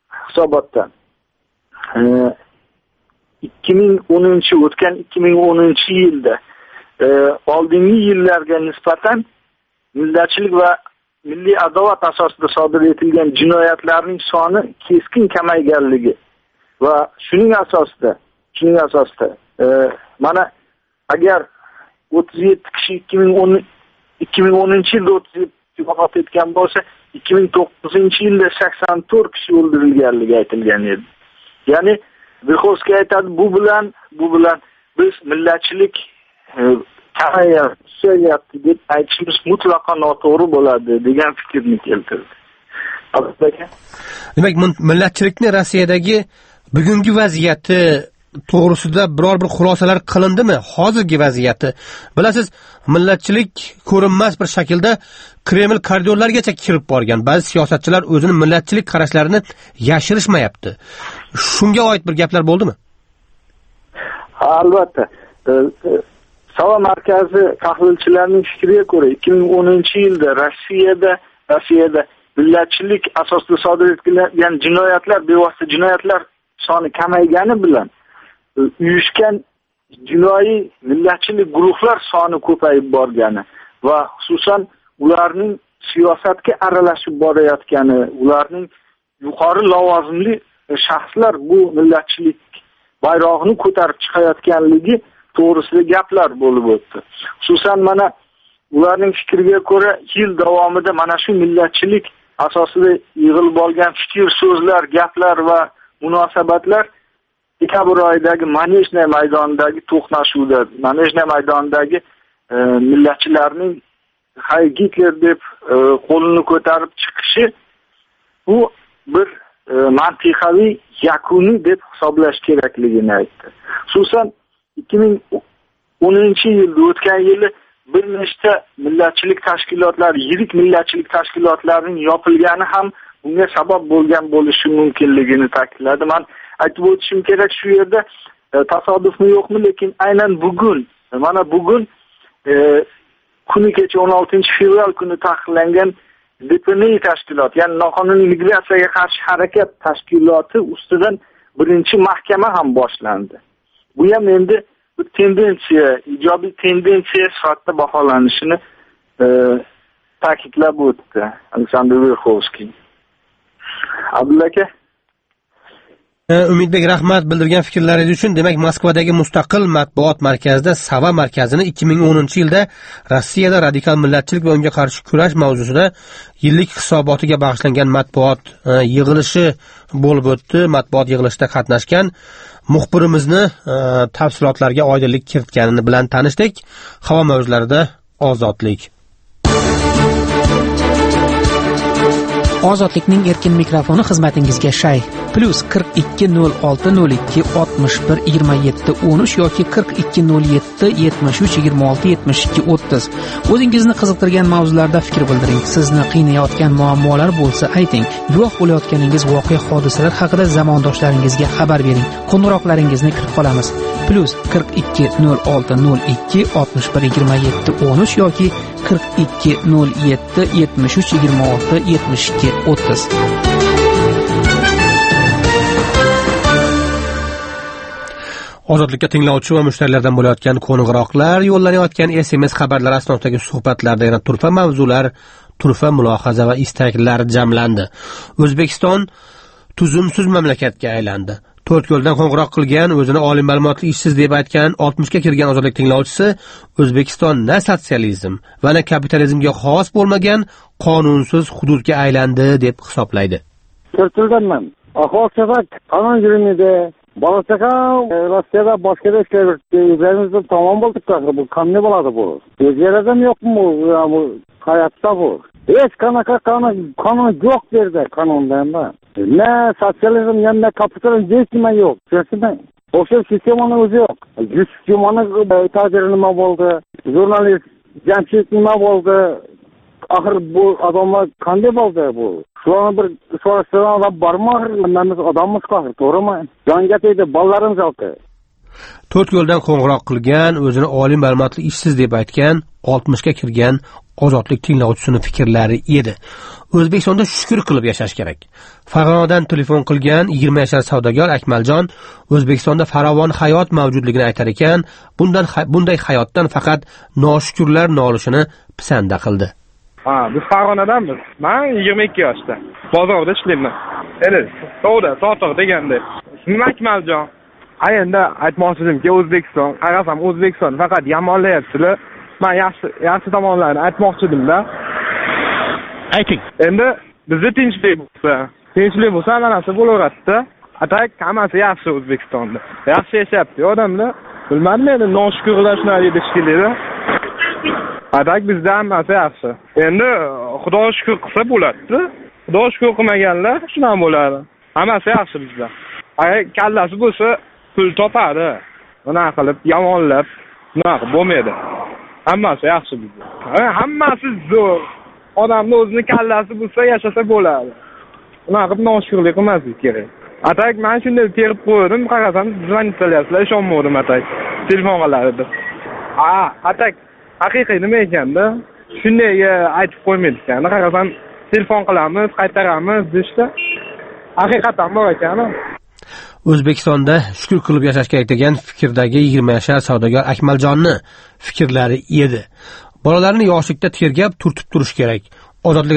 2010-yilda oldingi yillarga nisbatan millatchilik va milliy adovat asosida sodir etilgan jinoyatlarning soni keskin kamayganligi va shuning asosida mana agar 37 kishi 2010-yilda 37 vafot etgan bo'lsa, 2009-yilda 84 kishi o'ldirilganligi aytilgan edi. Ya'ni Verxovskiy aytadi, bu bilan biz millatchilik kamayapti deb aytishimiz mutlaqo noto'g'ri bo'ladi degan fikrni keltirdi. Demak, millatchilikni Rossiyadagi bugungi vaziyati to'g'risida biror bir xulosalar qilindimi? Hozirgi vaziyati. Bilasiz, millatchilik ko'rinmas bir shaklda Kreml koridorlarigacha kirib borgan. Ba'zi siyosatchilar o'zini millatchilik qarashlarini yashirishmayapti. Shunga oid bir gaplar bo'ldimi? Albatta. Sava markazi tahlilchilarining fikriga ko'ra 2010-yilda Rossiyada millatchilik asosida sodir etilgan jinoyatlar, bevosita jinoyatlar soni kamaygani bilan uyushgan jinoiy millatchilik guruhlar soni ko'payib borgani va xususan ularning siyosatga aralashib borayotgani, ularning yuqori lavozimli shaxslar bu millatchilik bayrog'ini ko'tarib chiqayotganligi to'g'risida gaplar bo'lib o'tdi. Xususan mana ularning fikriga ko'ra yil davomida mana shu millatchilik asosida yig'ilib olgan fikr, so'zlar, gaplar va munosabatlar dekabr oyidagi Manejniy maydonidagi to'qnashuvda, Manejniy maydonidagi millatchilarning Hitler deb qo'lini ko'tarib chiqishi bu bir mantiqaviy yakuni deb hisoblash kerakligini aytdi. Xususan 2010-yilda o'tgan yili bir nechta millatchilik tashkilotlari, yirik millatchilik tashkilotlarining yopilgani ham bunga sabab bo'lgan bo'lishi mumkinligini ta'kidladi. Men aytib o'tishim kerak, shu yerda tasodifmi yo'qmi, lekin aynan bugun kuni kecha 16-fevral kuni taqiqlangan DPNI tashkilot, ya'ni noqonuniy migratsiyaga qarshi harakat tashkiloti ustidan birinchi mahkama ham boshlandi. Bu ham endi bir tendensiya, ijobiy tendensiya sifatida baholanishini ta'kidlab o'tdi Aleksandr Verxovskiy. Abdulla aka, Umidbek, rahmat bildirgan fikrlaringiz uchun. Demak, Moskvadagi mustaqil matbuot markazida Sava markazini 2010-yilda Rossiyada radikal millatchilik va unga qarshi kurash mavzusida yillik hisobotiga bag'ishlangan matbuot yig'ilishi bo'lib o'tdi. Matbuot yig'ilishida qatnashgan muxbirimizni tafsilotlarga oydinlik kiritganini bilan tanishdik. Havo mavzularida ozodlik. Ozodlikning erkin mikrofoni xizmatingizga shay. +420202612713 yoki 420773267230. O'zingizni qiziqtirgan mavzularda fikr bildiring. Sizni qiynayotgan muammolar bo'lsa ayting. Guvoh bo'layotganingiz voqea hodisalar haqida zamondoshlaringizga xabar bering. Qo'ng'iroqlaringizni kutib qolamiz. +4206062713 yoki 420773267230. Ozodlikka tinglovchi va mushtarlardan bo'layotgan qo'ng'iroqlar, yo'llanayotgan SMS xabarlar asnosidagi suhbatlarda yana turfa mavzular, turfa mulohaza va istaklar jamlandi. O'zbekiston tuzumsiz mamlakatga aylandi. To'rtko'ldan qo'ng'iroq qilgan, o'zini oliy ma'lumotli ishsiz deb aytgan 60 ga kirgan ozodlik tinglovchisi O'zbekiston na sotsializm va na kapitalizmga xos bo'lmagan qonunsiz hududga aylandi deb hisoblaydi. To'rtko'ldanman. Ahvol sabab qonun yurmaydi. Bola chaqa Rossiyada boshqa ishlarimizni tamom bo'ldik. Bu qanday bo'ladi bu? O'zgaradam yo'qmi bu hayotda bu? Hech qanaqa qonun yo'q derdi qonunda. Ne sotsializm ne kapitalizm hech nima yo'q. Tushundingmi? O'sha sistemaning o'zi yo'q. Sistemaning tajiri nima bo'ldi? Jurnalist jamshid nima bo'ldi? Axir bu odamlar qanday bo'ldi bu? Shularni bir so'rashtirgan bormi? Biz odammiz qahir, to'g'rimi? Jonga tegdi, bolalarimiz oldi. To'rtko'ldan qo'ng'iroq qilgan, o'zini oliy ma'lumotli ishsiz deb aytgan 60 ga kirgan ozodlik tinglovchisining fikrlari edi. O'zbekistonda shukr qilib yashash kerak. Farg'onadan telefon qilgan 20 yashar savdogar Akmaljon O'zbekistonda farovon hayot mavjudligini aytar ekan, bunday hayotdan faqat noshukrlar nolishini pisanda qildi. Biz Farg'onadanmiz. Men 22 yoshda. Bozorda ishlayman. Savdo, sotiq deganda. Ismim Akmaljon. Endi aytmoqchimki, O'zbekiston, qarasam O'zbekiston faqat yomonlayapti. Men yaxshi tomonlarini aytmoqchidim-da. Ayting. Endi bizda tinchlik bo'lsa, hammasi bo'laveradi-da. Atak hammasi yaxshi O'zbekistonda. Yaxshi yashayapti odamlar. Bilmadim endi noshukrlar shunday deyishkilar. Atak bizda hammasi yaxshi. Endi Xudo shukr qilsa bo'ladi-da. Xudo shukr qilmaganlar shunday bo'ladi. Hammasi yaxshi bizda. Agar kallasi bo'lsa, pul topadi. Unaqa qilib yomonlab, unaqa bo'lmaydi. Hammasi yaxshi bizda. Hammasi zo'r. Odamning o'zini kallasi bo'lsa, yashasa bo'ladi. Unaqa qilib noshukrlik qilmaslik kerak. Atak men shunday terib qo'ydim, qarasam zvonit qilyapsizlar, ishonmadim atak. Telefon qilardi. Atak haqiqiy nima ekanda? Shunday aytib qo'ymaydi ekan. Qarasam telefon qilamiz, qaytaramiz deyishdi. Haqiqatan bor ekan. O'zbekistonda shukr qilib yashash kerak degan fikrdagi 20 yashar savdogar Akmaljonning fikrlari edi. Bolalarni yoshlikda tergab turtib turish kerak. Ozodlik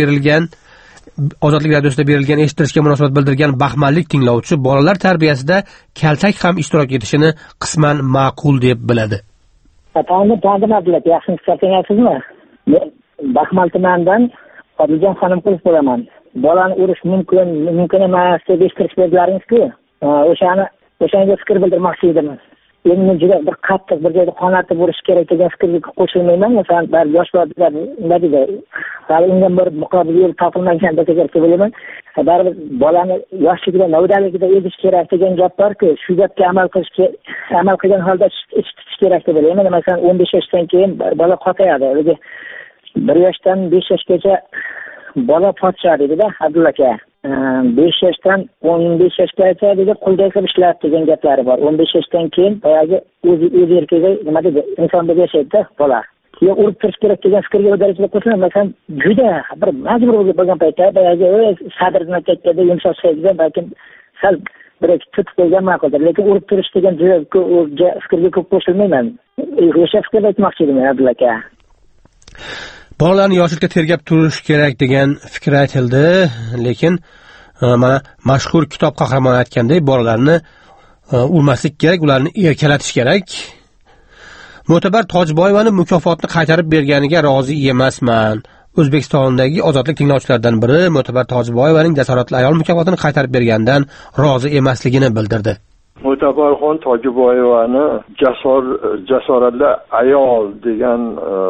radiosida berilgan eshittirishga munosabat bildirgan Baxmallik tinglovchi bolalar tarbiyasida kaltak ham ishtirok etishini qisman ma'qul deb biladi. Tatomni ta'minladilar, yaxshi hisoblayapsizmi? Baxmal tumanidan Odiljon xonim qilib bo'laman. Bolani urish mumkin emas deb eshitish berdilaringiz-ku. O'shanga fikr bildirmoqchi edim. Endi juda bir qattiq bir joyda qonatib urish kerak degan fikrga qo'shilmayman. Masalan, barcha yoshlar nima deydi? Hali unga bir muqobil yo'l topilmagan deb o'ylayman. Baribir bolani yoshligida, navdaligida ezish kerak degan gap bor-ku, shu gapga amal qilgan holda ish kerak deb o'ylayman. Masalan, 15 yoshdan keyin bola qotayadi. 1 yoshdan 5 yoshgacha bola podsho dedi-da, Abdulla aka. 5 yoshdan 15 yoshgacha dedi qulday qilib ishlaydi degan gaplari bor. 15 yoshdan keyin boyagi o'z erkiga nima dedi, inson deb yashaydi-da bola. Keyin urib turish kerak degan fikrga o'darishga qo'shilib, masalan, juda bir majbur bo'lgan paytda boyagi sadrni ketdi, yumshoqlaydigan, balkim sal bir tutib qo'ygan ma'quldir. Lekin urib turish degan fikrga ko'p qo'shilmayman. O'sha fikrni aytmoqchi edim, Abdulla aka. Bolalarni yoshlikda tergab turish kerak degan fikr aytildi, lekin mana mashhur kitob qahramoni aytgandek, bolalarni urmaslik kerak, ularni erkalatish kerak. Mo'tabar Tojboyevaning mukofotni qaytarib berganiga rozi emasman. O'zbekistondagi ozodlik tinglovchilaridan biri Mo'tabar Tojboyevaning jasoratli ayol mukofotini qaytarib bergandan rozi emasligini bildirdi. Mo'tabarxon Tojboyevani jasoratli ayol degan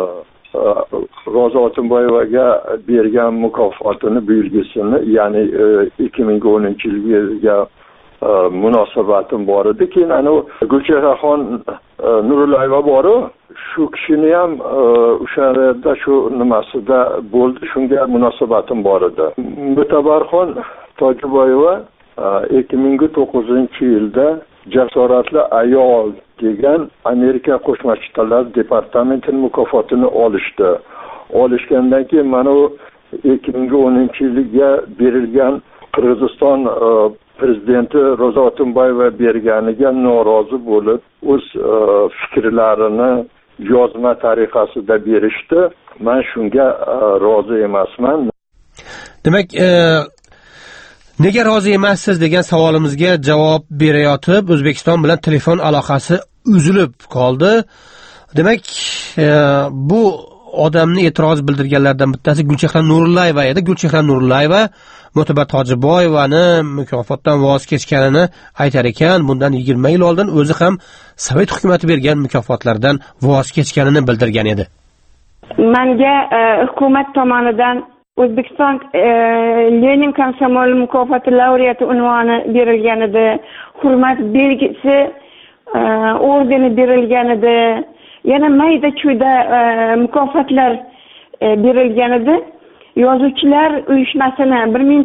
Roza Otunboyevaga bergan mukofotini belgisini, ya'ni 2010-yilga munosabatim bor edi. Keyin ana Gulchehraxon Nurillayeva bor, shu kishini ham o'sha yerda shu nimasida bo'ldi, shunga munosabatim bor edi. Mo'tabarxon Tojboyeva 2009-yilda jasoratli ayol degan Amerika Qo'shma Shtatlar departamentining mukofotini olishgandan keyin mana 2010-yilga berilgan Qirg'iziston prezidenti Roza Otunboyeva berganiga norozi bo'lib, o'z fikrlarini yozma tariqasida berishdi. Men shunga rozi emasman. Demak, Nega rozi emassiz degan savolimizga javob berayotib O'zbekiston bilan telefon aloqasi uzilib qoldi. Demak, bu odamni e'tiroz bildirganlardan bittasi Gulchehra Nurullayeva edi. Gulchehra Nurullayeva Mo'tabar Tojiboyevani mukofotdan voz kechganini aytar ekan. Bundan 20 yil oldin o'zi ham Sovet hukumati bergan mukofotlardan voz kechganini bildirgan edi. Menga hukumat tomonidan O'zbekiston Lenin komsomol mukofoti laureati unvoni berilgan edi. Hurmat belgisi ordeni berilgan edi. Yana mayda chuyda mukofotlar berilgan edi. Yozuvchilar uyushmasini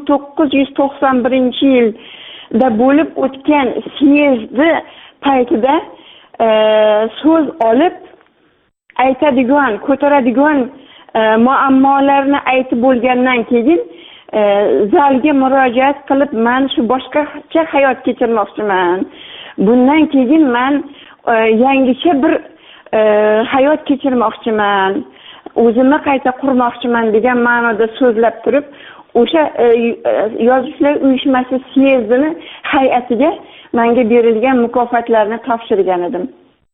1991-yilda bo'lib o'tgan syezdi paytida so'z olib aytadigan, ko'taradigan muammolarni aytib bo'lgandan keyin zalga murojaat qilib, men shu boshqacha hayot kechirmoqchiman. Bundan keyin men yangicha bir hayot kechirmoqchiman. O'zimni qayta qurmoqchiman degan ma'noda so'zlab turib, o'sha yozuvchilar uyushmasi syezdini hay'atiga menga berilgan mukofotlarni topshirgan edim.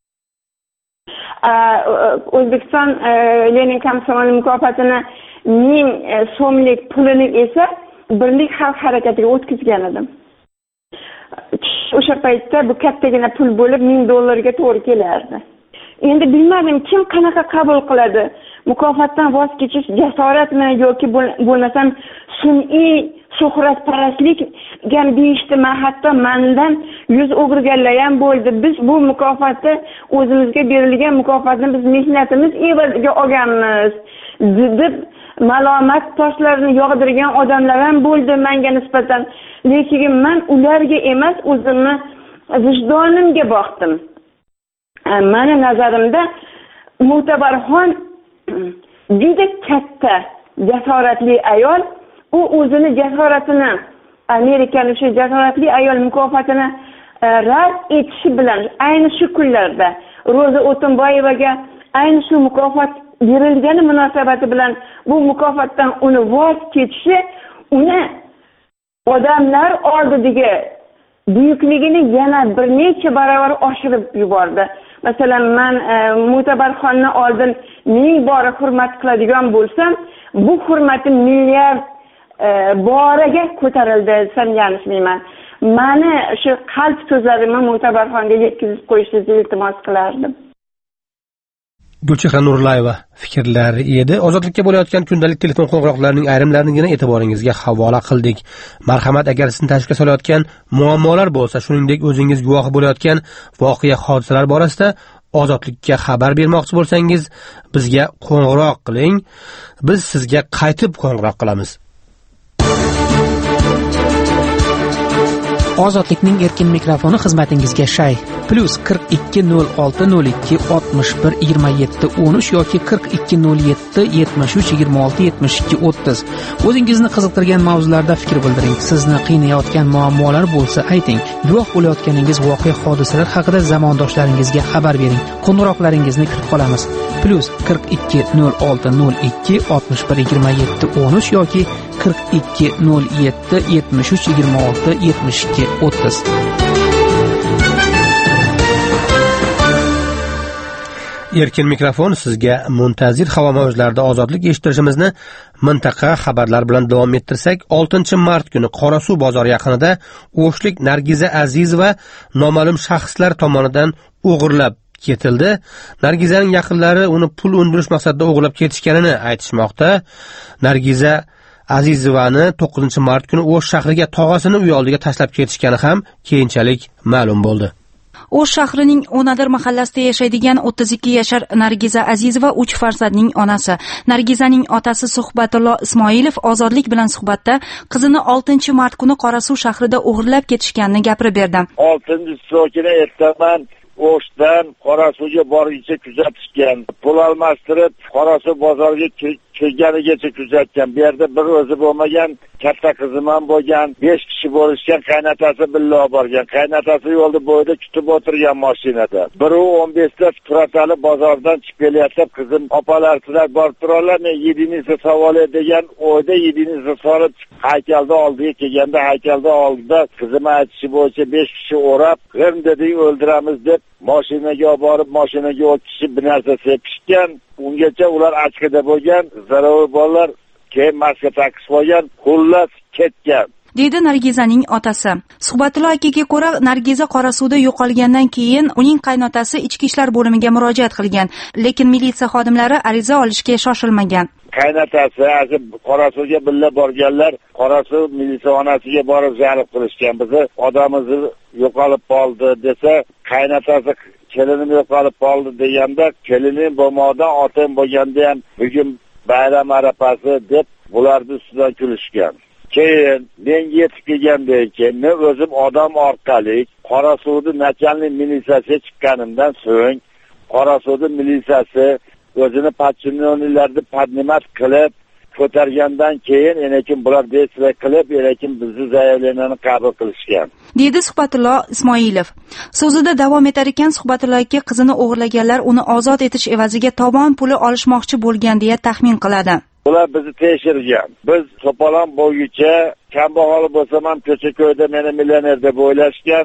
O'zbekiston Lenin komsomol mukofotini 1000 so'mlik pulini esa Birlik xalq harakatiga o'tkazgan edim. O'sha paytda bu kattagina pul bo'lib $1000 to'g'ri kelardi. Endi bilmadim kim qanaqa qabul qiladi. Mukofotdan voz kechish jasoratmi yoki bo'lmasam sun'iy shuhratparastlik gan deyishdi. Men hatto mendan yuz o'girganlar ham bo'ldi. Biz bu mukofotni, o'zimizga berilgan mukofotni biz mehnatimiz evaziga olganmiz deb malomat toshlarini yog'dirgan odamlar ham bo'ldi menga nisbatan. Lekin men ularga emas, o'zimni vijdonimga boqdim. Meni nazarimda Mo'tabarxon juda katta jasoratli ayol. U o'zini jasoratini Amerikaning shu jasoratli ayol mukofotini rad etishi bilan ayni shu kunlarda Roza O'tinboyevaga ayni shu mukofot berilgani munosabati bilan bu mukofotdan uni voz kechishi uni odamlar oldidagi buyukligini yana bir necha barobar oshirib yubordi. Masalan, men Mo'tabarxonni oldin 1000 bora hurmat qiladigan bo'lsam, bu hurmatim milliard boraga ko'tarildi desam yanglishmayman. Meni shu qalb so'zlarimni Mo'tabarxonga yetkazib qo'yishingizni iltimos qilardim. Gulchehra Nurullayeva fikrlari edi. Ozodlikka bo'layotgan kundalik telefon qo'ng'iroqlarining ayrimlarini e'tiboringizga havola qildik. Marhamat, agar sizni tashvishga solayotgan muammolar bo'lsa, shuningdek o'zingiz guvohi bo'layotgan voqea hodisalar borasida ozodlikka xabar bermoqchi bo'lsangiz, bizga qo'ng'iroq qiling. Biz sizga qaytib qo'ng'iroq qilamiz. Ozodlikning erkin mikrofoni xizmatingizga shay. +420202612713 yoki 420773267230. O'zingizni qiziqtirgan mavzularda fikr bildiring. Sizni qiynayotgan muammolar bo'lsa ayting. Guvoh bo'layotganingiz voqea hodisalar haqida zamondoshlaringizga xabar bering. Qo'ng'iroqlaringizni kutib qolamiz. +420606612713 yoki 420773267230. Erkin mikrofon sizga muntazir havo mavjlarida ozodlik eshittirishimizni mintaqa xabarlar bilan davom ettirsak, 6-mart kuni Qorasuv bozori yaqinida O'shlik Nargiza Azizova noma'lum shaxslar tomonidan o'g'irlab ketildi. Nargizaning yaqinlari uni pul undirish maqsadida o'g'irlab ketishganini aytishmoqda. Nargiza Azizovani 9-mart kuni O'sh shahriga tog'asini uy oldiga tashlab ketishgani ham keyinchalik ma'lum bo'ldi. O'sh shahrining O'nadir mahallasida yashaydigan 32 yashar Nargiza Azizova 3 farzandning onasi. Nargizaning otasi Suhbatullo Ismoilov Ozodlik bilan suhbatda qizini 6-mart kuni Qorasuv shahrida o'g'irlab ketishganini gapirib berdi. 6-kuni ertaman O'shdan Qorasuvga borguncha kuzatishgan. Pul almashtirib Qorasuv bozoriga kelganigacha kuzatgan. Bu yerda bir o'zi bo'lmagan, katta qizim ham bo'lgan, 5 kishi bo'lishgan, qaynotasi birga olib borgan. Qaynotasi yo'lda bo'yida kutib o'tirgan mashinada. Biri 15 da Turatali bozordan chiqib kelyapti. Qizim, opalar sizlar borib turarlar, men yedingizni savol degan o'yda yedingizni solib haykalda oldiga kelganda haykalda oldida qizim aytishi bo'yicha 5 kishi o'rab, g'im deding o'ldiramiz deb mashinaga olib borib, mashinaga 10 kishi bir narsa sepishgan. Ungacha ular achqida bo'lgan, zarovi bolalar keyin maska taqib qo'ygan, xullas ketgan. Deydi Nargizaning otasi. Suhbatullo akaga ko'ra, Nargiza Qorasuvda yo'qolgandan keyin uning qaynotasi ichki ishlar bo'limiga murojaat qilgan, lekin militsiya xodimlari ariza olishga shoshilmagan. Qaynotasi azib Qorasuvga birga borganlar, Qorasuv militsiyonasiga borib jalb qilishgan. Bizni odamimiz yo'qolib qoldi desa, qaynotasi kelinim yo'qolib qoldi deganda, kelinim bo'lmoqdan otam bo'lganda ham bugun bayram arafasi deb bularni ustidan kulishgan. Keyin men yetib kelgandan keyin men o'zim odam orqali Qorasuvni nachalnik militsiyasiga chiqqanimdan so'ng Qorasuvni militsiyasi o'zini patronlarni podnimat qilib ko'targandan keyin lekin bular desla qilib lekin bizni zaявленияni qabul qilishgan. Deydi Suhbatullo Ismoilov. So'zida davom etar ekan, Suhbatullo aka qizini o'g'irlaganlar uni ozod etish evaziga tovon puli olishmoqchi bo'lgan deya taxmin qiladi. Ular bizni tekshirgan. Biz to'polon bo'yicha kambag'al bo'lsam ham ko'cha-ko'yda meni millioner deb o'ylashgan.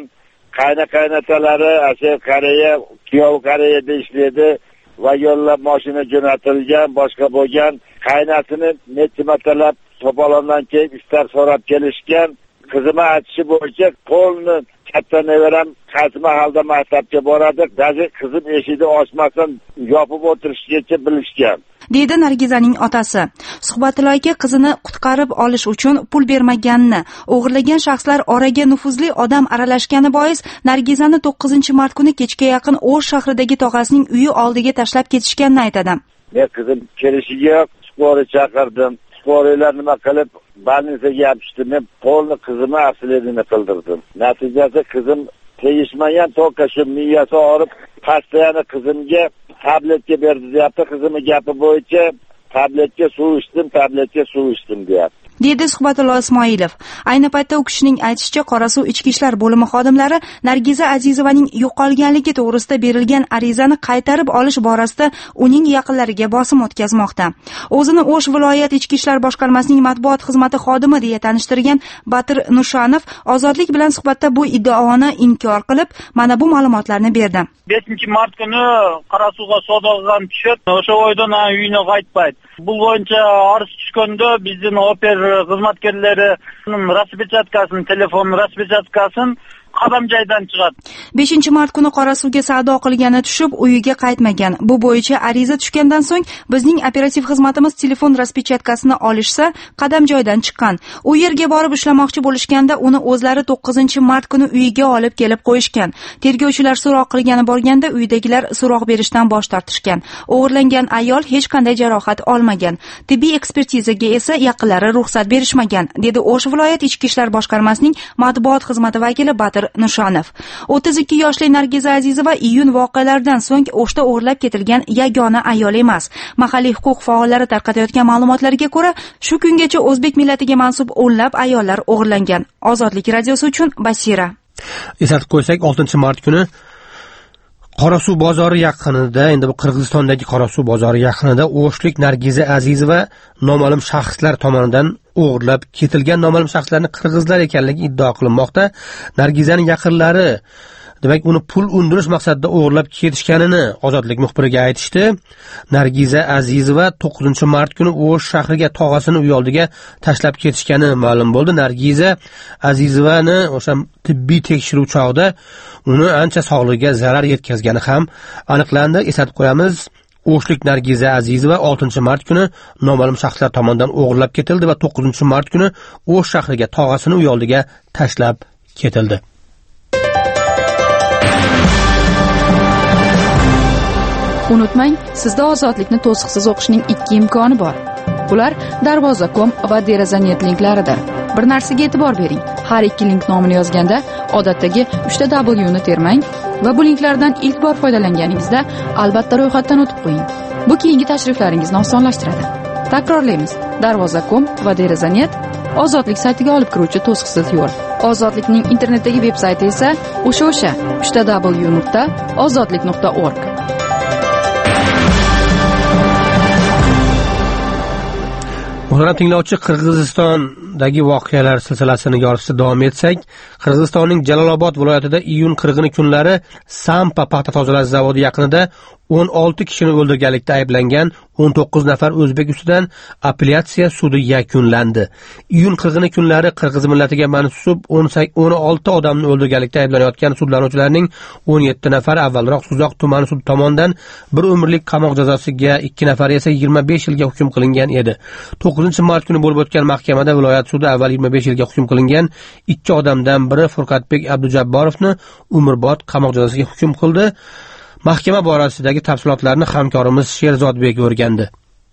Qaynotalari asha qariya, kuyov qariyada ishlaydi va yo'llab mashina jo'natilgan, boshqa bo'lgan. Qaynasini necha martalab to'polondan keyin istar so'rab kelishgan. Qizimning aytishi bo'yicha qo'lni katta nevaram qaysi mahalda maktabga boradi, даже qizim eshikni ochmasdan yopib o'tirishgacha bilishgan. Deydi Nargizaning otasi. Suhbatullo aka qizini qutqarib olish uchun pul bermaganini, o'g'irlagan shaxslar oraga nufuzli odam aralashgani bois Nargizani 9-mart kuni kechga yaqin O'sh shahridagi tog'asining uyi oldiga tashlab ketishganini aytadi. Men qizim kelishiga spori chaqirdim. Sporilar nima qilib больницаga yopishdi. Men qo'lni qizimni asliligini qildirdim. Natijada qizim tegishmagan to'ka shu miyasi og'rib, pastayani qizimga tabletga berdi deyapti. Qizimning gapi bo'yicha tabletga suv ichdim deyapti. Deydi Suhbatullo Ismoilov. Ayni paytda u kishining aytishicha, Qorasuv ichki ishlar bo'limi xodimlari Nargiza Azizovaning yo'qolganligi to'g'risida berilgan arizani qaytarib olish borasida uning yaqinlariga bosim o'tkazmoqda. O'zini O'sh viloyat ichki ishlar boshqarmasining matbuot xizmati xodimi deya tanishtirgan Batir Nushanov ozodlik bilan suhbatda bu iddaoni inkor qilib, mana bu ma'lumotlarni berdi. 5-mart kuni Qorasuvga savdogan tushib, o'sha oydan uyini qaytmaydi. Bu bo'yicha arz tushganda bizning oper xizmatkorlari raspechkatasini, telefon raspechkatasini qadam joydan chiqadi. 5-mart kuni Qorasuvga savdo qilgani tushib, uyiga qaytmagan. Bu bo'yicha ariza tushgandan so'ng bizning operativ xizmatimiz telefon raspechkatasini olishsa, qadam joydan chiqqan. U yerga borib ishlamoqchi bo'lishganda uni o'zlari 9-mart kuni uyiga olib kelib qo'yishgan. Tergovchilar so'roq qilgani borganda uydagilar so'roq berishdan bosh tortishgan. O'g'irlangan ayol hech qanday jarohat olmagan. Tibbiy ekspertizaga esa yaqinlari ruxsat berishmagan, dedi O'sh viloyat ichki ishlar boshqarmasining matbuot xizmati vakili Batir Nushanov. 32 yoshli Nargiza Azizova iyun voqealaridan so'ng O'shda o'g'irlab ketilgan yagona ayol emas. Mahalliy huquq faollari tarqatayotgan ma'lumotlarga ko'ra, shu kungacha o'zbek millatiga mansub o'nlab ayollar o'g'irlangan. Ozodlik radiosi uchun Basira. Eslatib qo'ysak, 6-mart kuni Qorasuv bozori yaqinida, endi bu Qirg'izistondagi Qorasuv bozori yaqinida O'shlik Nargiza Azizova noma'lum shaxslar tomonidan o'g'irlab ketilgan. Noma'lum shaxslarning qirg'izlar ekanligi iddio qilinmoqda. Nargizaning yaqinlari demak uni pul undirish maqsadida o'g'irlab ketishganini ozodlik muxbiriga aytishdi. Nargiza Azizova 9-mart kuni O'sh shahriga tog'asini uy oldiga tashlab ketishgani ma'lum bo'ldi. Nargiza Azizovani o'sha tibbiy tekshiruv chog'ida uni ancha sog'lig'iga zarar yetkazgani ham aniqlandi. Eslatib qo'yamiz, O'shlik Nargiza Azizova 6-mart kuni noma'lum shaxslar tomonidan o'g'irlab ketildi va 9-mart kuni O'sh shahriga tog'asini uy oldiga tashlab ketildi. Unutmang, sizda ozodlikni to'siqsiz o'qishning 2 imkoni bor. Ular Darvoza.com va Derazanet linklarida. Bir narsaga e'tibor bering. Har 2 link nomini yozganda odatdagi 3 ta W ni termang va bu linklardan ilk bor foydalanganingizda albatta ro'yxatdan o'tib qo'ying. Bu keyingi tashriflaringizni osonlashtiradi. Takrorlaymiz: Darvoza.com va Derazanet ozodlik saytiga olib kiruvchi to'siqsiz yo'l. Ozodlikning internetdagi veb-sayti esa o'sha www.ozodlik.org. Muhtaram tinglovchi, Qirg'izistondagi voqealar silsilasini yorishda davom etsak, Qirg'izistonning Jalolobod viloyatida iyun 40 kunlari Sampa paxta tozalash zavodi yaqinida 16 kishini o'ldirganlikda ayblangan 19 nafar o'zbek ustidan apellyatsiya sudi yakunlandi. Iyun 40 kunlari Qirg'iz millatiga mansub 16 odamni o'ldirganlikda ayblanayotgan sudlanuvchilarning 17 nafari avvalroq Suzoq tuman sudi tomonidan 1 umrlik qamoq jazosiga, 2 nafari esa 25 yilga hukm qilingan edi. 9-mart kuni bo'lib o'tgan mahkamada viloyat sudi avval 25 yilga hukm qilingan 2 odamdan biri Furqatbek Abdujabborovni umrbod qamoq jazosiga hukm qildi. Mahkama borasidagi tafsilotlarni hamkorimiz Sherzodbek o'rgandi.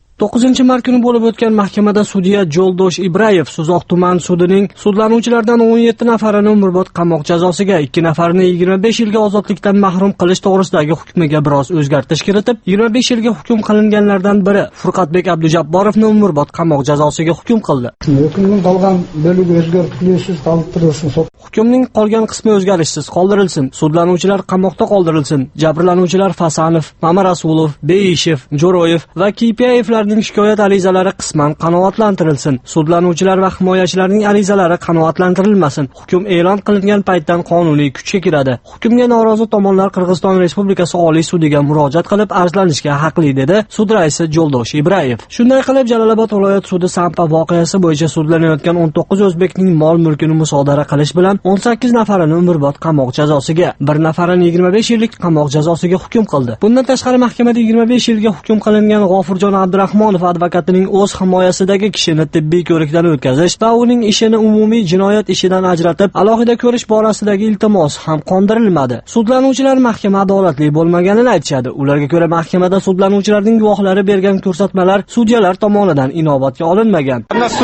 9-mart kuni bo'lib o'tgan mahkamada sudya Joldosh Ibrayev Suzoq tuman sudining sudlanuvchilardan 17 nafarini umrbod qamoq jazosiga, 2 nafarini 25 yilga ozodlikdan mahrum qilish to'g'risidagi hukmiga biroz o'zgartirish kiritib, 25 yilga hukm qilinganlardan biri Furqatbek Abdujabborovni umrbod qamoq jazosiga hukm qildi. Hukmning qolgan bo'ligi o'zgartirilishsiz qoldirilsin. Hukmning qolgan qismi o'zgarishsiz qoldirilsin. Sudlanuvchilar qamoqda qoldirilsin. Jabrlanuvchilar Fasanov, Mamarasulov, Beyishev, Jo'royev va Kipiyevlar shikoyat arizalari qisman qanoatlantirilsin. Sudlanuvchilar va himoyachilarning arizalari qanoatlantirilmasin. Hukm e'lon qilingan paytdan qonuniy kuchga kiradi. Hukmga norozi tomonlar Qirg'iziston Respublikasi Oliy sudiga murojaat qilib arzlanishga haqli, dedi sud raisi Joldosh Ibrayev. Shunday qilib, Jalolobod viloyat sudi Sampa voqeasi bo'yicha sudlanayotgan 19 o'zbekning mol-mulkini musodara qilish bilan 18 nafarini umrbod qamoq jazosiga, 1 nafarini 25 yillik qamoq jazosiga hukm qildi. Bundan tashqari mahkamada 25 yilga hukm qilingan G'ofurjon Abdurahmonov advokatining o'z himoyasidagi kishini tibbiy ko'rikdan o'tkazish va uning ishini umumiy jinoyat ishidan ajratib alohida ko'rish borasidagi iltimos ham qondirilmadi. Sudlanuvchilar mahkama adolatli bo'lmaganini aytishadi. Ularga ko'ra, mahkamada sudlanuvchilarning guvohlari bergan ko'rsatmalar sudyalar tomonidan inobatga olinmagan,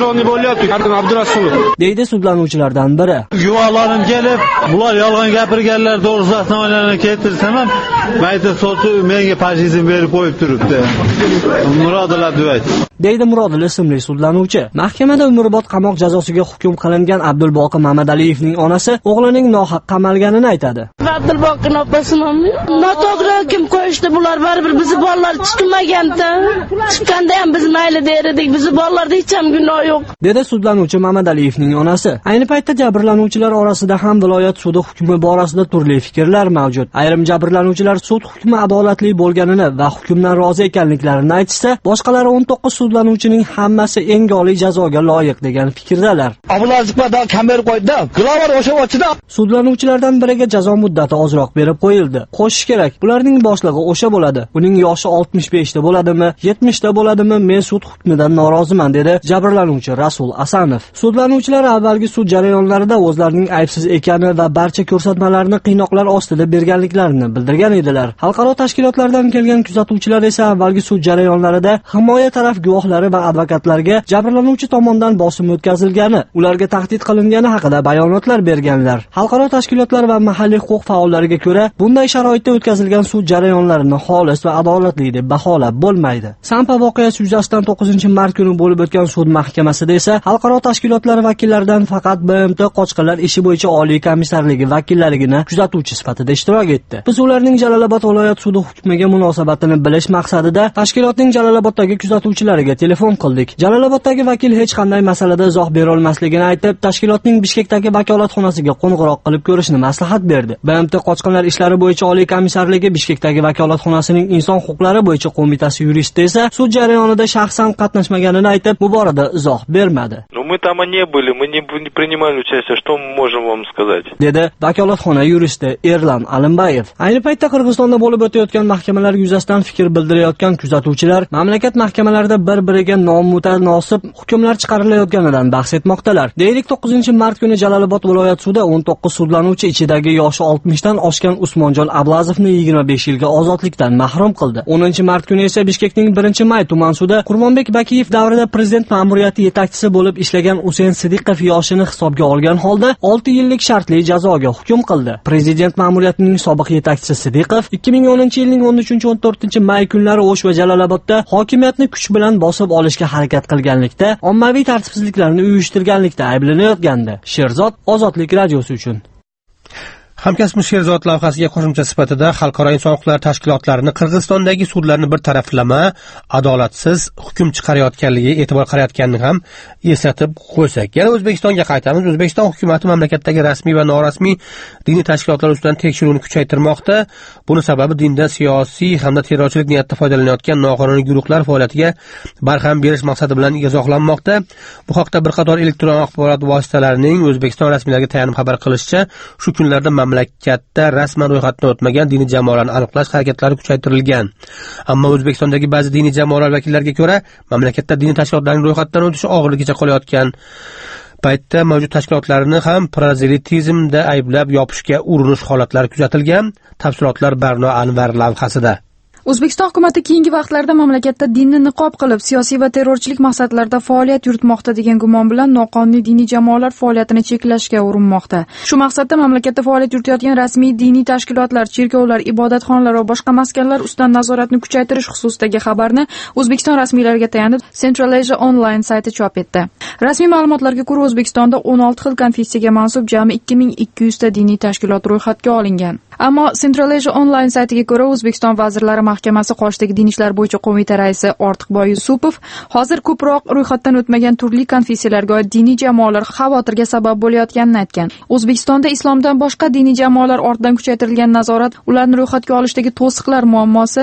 deydi sudlanuvchilardan biri. Guvohlarim kelib, bular yolg'on gapirganlar to'g'risida onalarni keltirsam ham, mayda soti menga pajizm berib qo'yib turibdi. deydi Murodil ismli sudlanuvchi. Mahkamada umrbod qamoq jazosiga hukm qilingan Abdulboqi Mamadaliyevning onasi o'g'lining nohaq qamalganini aytadi. Abdulboqining opasimanmi? Noto'g'ri hukm qo'yishdi, bular baribir bizni bolalar chiqmaganda. Chiqqanda ham biz mayli der edik, bizni bolalarda hech ham gunoh yo'q, dedi sudlanuvchi Mamadaliyevning onasi. Ayni paytda jabrlanuvchilar orasida ham viloyat sudi hukmi borasida turli fikrlar mavjud. Ayrim jabrlanuvchilar sud hukmi adolatli bo'lganini va hukmdan rozi ekanliklarini aytsa, boshqalari 19 sudlanuvchining hammasi eng oliy jazoga loyiq degan fikrdalar. Sudlanuvchilardan biriga jazo muddati ozroq berib qo'yildi. Qo'shish kerak, bularning boshlig'i o'sha bo'ladi. Uning yoshi 65 da bo'ladimi, 70 da bo'ladimi, men sud hukmidan noroziman, dedi jabrlanuvchi Rasul Asanov. Sudlanuvchilar avvalgi sud jarayonlarida o'zlarining aybsiz ekani va barcha ko'rsatmalarni qiynoqlar ostida berganliklarini bildirgan edilar. Xalqaro tashkilotlardan kelgan kuzatuvchilar esa avvalgi sud jarayonlarida himoya taraf guvohlari va advokatlarga jabrlanuvchi tomonidan bosim o'tkazilgani, ularga tahdid qilingani haqida bayonotlar berganlar. Xalqaro tashkilotlar va mahalliy huquq faollariga ko'ra, bunday sharoitda o'tkazilgan sud jarayonlarini xolis va adolatli deb baholab bo'lmaydi. Sampa voqeasi yuzasidan 9-mart kuni bo'lib o'tgan sud mahkamasida esa xalqaro tashkilotlar vakillaridan faqat BMT qochqinlar ishi bo'yicha Oliy komissarligi vakillarigina kuzatuvchi sifatida ishtirok etdi. Biz ularning Jalolobod viloyat sudi hukmiga munosabatini bilish maqsadida tashkilotning Jaloloboddagi kuzatuvchilariga telefon qildik. Jaloloboddagi vakil hech qanday masalada izoh bera olmasligini aytib, tashkilotning Bishkekdagi vakolatxonasiga qo'ng'iroq qilib ko'rishni maslahat berdi. BMT qochqinlar ishlari bo'yicha Oliy komissarligi Bishkekdagi vakolatxonasining inson huquqlari bo'yicha qo'mitasi yuristi esa sud jarayonida shaxsan qatnashmaganini aytib, bu borada izoh bermadi. Мы там не были, мы не принимали участие, что мы можем вам сказать? dedi vakolatxona yuristi Erlan Alimbayev. Ayni paytda Qirg'izistonda bo'lib o'tayotgan mahkamalar yuzasidan fikr bildirayotgan kuzatuvchilar mamlakat mahkamalarida bir-biriga nomutanosib hukmlar chiqarilayotganidan bahs etmoqdalar. Deylik, 9-mart kuni Jalolobod viloyat sudi 19 sudlanuvchi ichidagi yoshi 60 dan oshgan Usmonjon Ablazovni 25 yilga ozodlikdan mahrum qildi. 10-mart kuni esa Bishkekning 1-May tuman sudi Qurbonbek Bakiyev davrida prezident ma'muriyati yetakchisi bo'lib ishlagan Usen Sidiqov yoshini hisobga olgan holda 6 yillik shartli jazoga hukm qildi. Prezident ma'muriyatining sobiq yetakchisi Sidiqov 2010 yilning 13-14 may kunlari O'sh va Jalolobodda hokimiyat hokimiyatni kuch bilan bosib olishga harakat qilganlikda, ommaviy tartibsizliklarni uyushtirganlikda ayblanayotgandi. Sherzod Ozodlik radiosi uchun. Hamkasbimiz Sherzod lavhasiga qo'shimcha sifatida xalqaro inson huquqlari tashkilotlarini Qirg'izistondagi sudlarni bir taraflama, adolatsiz hukm chiqarayotganligiga e'tibor qaratganini ham eslatib qo'ysak. Yana O'zbekistonga qaytamiz. O'zbekiston hukumatı mamlakatdagi rasmiy va norasmiy diniy tashkilotlar ustidan tekshiruvni kuchaytirmoqda. Buning sababi dindan siyosiy hamda terrorchilik niyatida foydalanayotgan noqonuniy guruhlar faoliyatiga barham berish maqsadi bilan izohlanmoqda. Bu haqda bir qator elektron axborot vositalarining O'zbekiston rasmiylariga tayanib xabar qilishicha, shu kunlarda mamlakatda rasman ro'yxatdan o'tmagan diniy jamoalarni aniqlash harakatlari kuchaytirilgan. Ammo O'zbekistondagi ba'zi diniy jamoalar vakillariga ko'ra, mamlakatda diniy tashkilotlarning ro'yxatdan o'tishi og'irligicha qolayotgan paytda mavjud tashkilotlarni ham prozelitizmda ayblab yopishga urinish holatlari kuzatilgan. Tafsilotlar Barno Anvar lavhasida. O'zbekiston hukumatı keyingi vaqtlarda mamlakatda dinni niqob qilib, siyosiy va terrorchilik maqsadlarida faoliyat yuritmoqda degan gumon bilan noqonuniy diniy jamoalar faoliyatini cheklashga urinmoqda. Shu maqsadda mamlakatda faoliyat yuritayotgan rasmiy diniy tashkilotlar, cherkovlar, ibodatxonalar va boshqa maskanlar ustidan nazoratni kuchaytirish xususidagi xabarni O'zbekiston rasmiylariga tayanib Central Asia Online sayti chop etdi. Rasmiy ma'lumotlarga ko'ra, O'zbekistonda 16 xil konfessiyaga mansub jami 2200 ta diniy tashkilot ro'yxatga olingan. Ammo Central Asia Online saytiga ko'ra, O'zbekiston vazirlari mahkamasi qoshidagi din ishlar bo'yicha qo'mita raisi Ortiqboy Yusupov hozir ko'proq ro'yxatdan o'tmagan turli konfessiyalarga oid diniy jamoalar xavotirga sabab bo'layotganini aytgan. O'zbekistonda islomdan boshqa diniy jamoalar ortidan kuchaytirilgan nazorat, ularni ro'yxatga olishdagi to'siqlar muammosi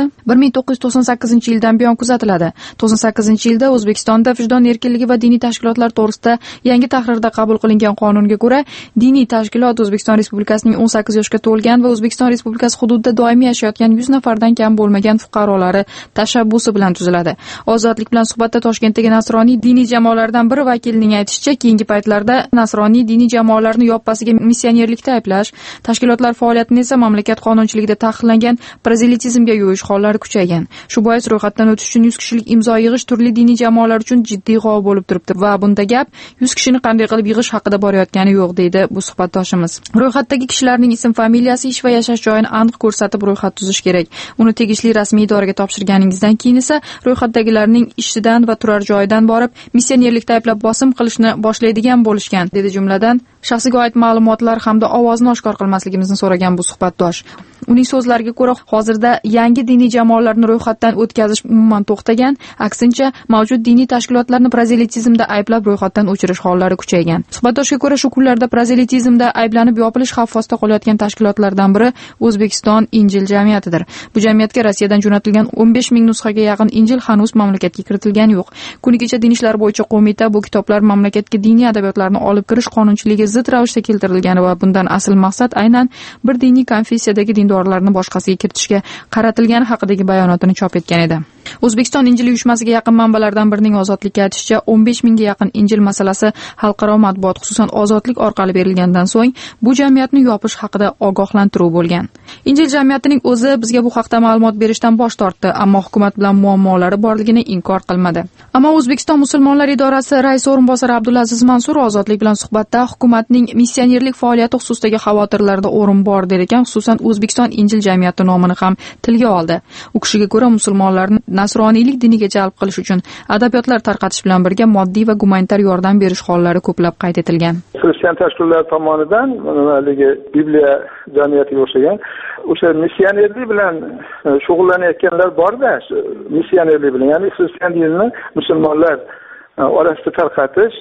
1998-yildan buyon kuzatiladi. 98-yilda O'zbekistonda vijdon erkinligi va diniy tashkilotlar to'g'risida yangi tahrirda qabul qilingan qonunga ko'ra, diniy tashkilot O'zbekiston Respublikasining 18 yoshga to'lgan va O'zbekiston Respublikasi hududida doimiy yashayotgan 100 nafardan kam bo'lmagan fuqarolari tashabbusi bilan tuziladi. Ozodlik bilan suhbatda Toshkentdagi nasroniy diniy jamoalardan biri vakilining aytishicha, keyingi paytlarda nasroniy diniy jamoalarni yoppasiga missionerlikda ayplash, tashkilotlar faoliyatini esa mamlakat qonunchiligida taqiqlangan prozelitizmga yo'yish hollari kuchaygan. Shu bois ro'yxatdan o'tish uchun 100 kishilik imzo yig'ish turli diniy jamoalar uchun jiddiy g'ov bo'lib turibdi va bunda gap 100 kishini qanday qilib yig'ish haqida borayotgani yo'q, deydi bu suhbatdoshimiz. Ro'yxatdagi kishilarning ism, familiyasi, ish va yashash joyini aniq ko'rsatib ro'yxat tuzish kerak. Uni tegishli rasmiy idoraga topshirganingizdan keyin esa ro'yxatdagilarning ishidan va turar joyidan borib missionerlikda ayblab bosim qilishni boshlaydigan bo'lishgan, dedi. Jumladan shaxsiga oid ma'lumotlar hamda ovozni oshkor qilmasligimizni so'ragan bu suhbatdosh. Uning so'zlariga ko'ra, hozirda yangi diniy jamoalarni ro'yxatdan o'tkazish umuman to'xtagan, aksincha mavjud diniy tashkilotlarni prozelitizmda ayblab ro'yxatdan o'chirish hollari kuchaygan. Suhbatdoshga ko'ra, shu kunlarda prozelitizmda ayblanib yopilish xavfi ostida qolayotgan tashkilotlardan biri O'zbekiston Injil jamiyatidir. Bu jamiyatga Rossiyadan jo'natilgan 15 ming nusxaga yaqin Injil hanuz mamlakatga kiritilgani yo'q. Kunigacha din ishlari bo'yicha qo'mita bu kitoblar mamlakatga diniy adabiyotlarni olib kirish qonunchiligiga zid ravishda keltirilgani va bundan asl maqsad aynan bir diniy konfessiyadagi dindorlarni boshqasiga kiritishga qaratilgani haqidagi bayonotini chop etgan edi. O'zbekiston Injil uyushmasiga yaqin manbalardan birining Ozodlikka aytishicha, 15 mingga yaqin Injil masalasi xalqaro matbuot, xususan Ozodlik orqali berilgandan so'ng bu jamiyatni yopish haqida ogohlantiruv bo'lgan. Injil jamiyatining o'zi bizga bu haqda ma'lumot berishdan bosh tortdi, ammo hukumat bilan muammolari borligini inkor qilmadi. Ammo O'zbekiston musulmonlar idorasi raisi o'rinbosari Abdulaziz Mansur Ozodlik bilan suhbatda hukumatning missionerlik faoliyati xususidagi xavotirlarida o'rin bor der ekan, xususan O'zbekiston Injil jamiyati nomini ham tilga oldi. U kishiga ko'ra, musulmonlarni nasroniylik diniga jalb qilish uchun adabiyotlar tarqatish bilan birga moddiy va gumanitar yordam berish hollari ko'plab qayd etilgan. Xristian tashkilotlar tomonidan nimaligi Bibliya jamiyatiga o'xshagan o'sha missionerlik bilan shug'ullanayotganlar bor-da, missionerlik bilan, ya'ni xristian dinini musulmonlar orasida tarqatish,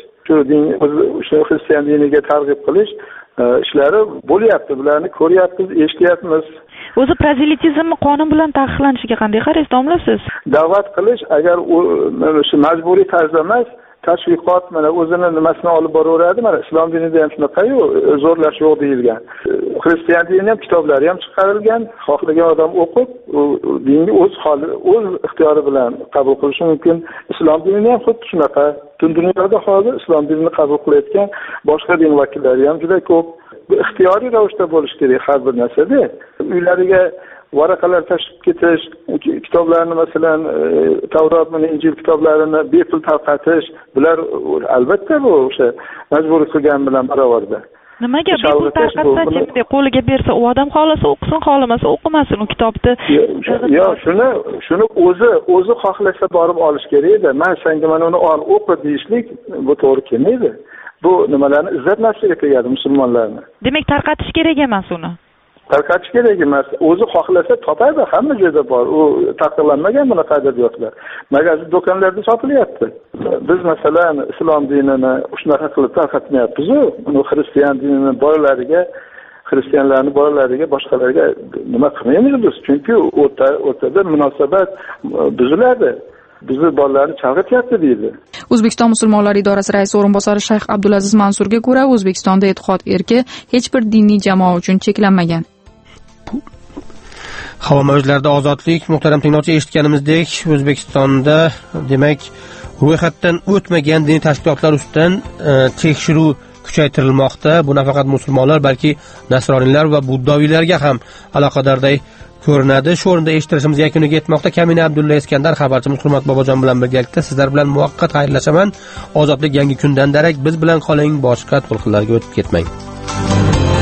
shu xristian diniga targ'ib qilish ishlari bo'lyapti. Bularni ko'ryapmiz, eshityapmiz. O'zi prozelitizmni qonun bilan taqiqlanishiga qanday qaraysiz, domlasiz? Da'vat qilish agar u majburiy tarzda emas, tashviqot mana o'zini nimasini olib boraveradi. Mana islom dinida ham shunaqa-yu, zo'rlash yo'q deyilgan. Xristian dini ham kitoblari ham chiqarilgan. Xohlagan odam o'qib, dinni o'z ixtiyori bilan qabul qilishi mumkin. Islom dinini ham xuddi shunaqa. Dunyoda hozir islom dinini qabul qilayotgan boshqa din vakillari ham juda ko'p. Ixtiyoriy ravishda bo'lish kerak har bir narsada. Uylariga varaqalar tashib ketish, kitoblarni masalan Tavrot va Injil kitoblarini bepul tarqatish, bular albatta bu o'sha majburiy qilgan bilan barobarda. Nimaga bepul tarqatsa, qo'liga bersa, u odam xohlasa o'qisin, xohlamasa o'qimasin u kitobni. Yo'q, shuni o'zi xohlasa borib olish kerak edi. Men senga mana uni ol, o'qi deyishlik bu to'g'ri kelmaydi. Bu nimalarni izzat nafsiga tegadi musulmonlarni. Demak, tarqatish kerak emas uni. Tarqatish kerak emas. O'zi xohlasa topadi, hamma joyda bor. U taqiqlanmagan bunaqa adabiyotlar. Magazin do'konlarda sotilyapti. Biz masalan islom dinini shunaqa qilib tarqatmayapmiz-ku. Uni xristian dinini bolalariga, boshqalarga nima qilmaymiz biz? Chunki o'rtada munosabat buziladi. Bizni bolalarni chalg'ityapti deydi. O'zbekiston musulmonlari idorasi raisi o'rinbosari Shayx Abdulaziz Mansurga ko'ra, O'zbekistonda e'tiqod erki hech bir diniy jamoa uchun cheklanmagan. Havo mavjlarida ozodlik, muhtaram tinglovchi, eshitganimizdek, O'zbekistonda demak ro'yxatdan o'tmagan diniy tashkilotlar ustidan tekshiruv kuchaytirilmoqda. Bu nafaqat musulmonlar, balki nasroniylar va buddaviylarga ham aloqadorday ko'rinadi. Shu o'rinda eshittirishimiz yakuniga yetmoqda. Kamina Abdulla Iskandar, xabarchimiz Hurmat Bobojon bilan birgalikda sizlar bilan muvaqqat xayrlashaman. Ozodlik yangi kundan darak. Biz bilan qoling, boshqa to'lqinlarga o'tib ketmang.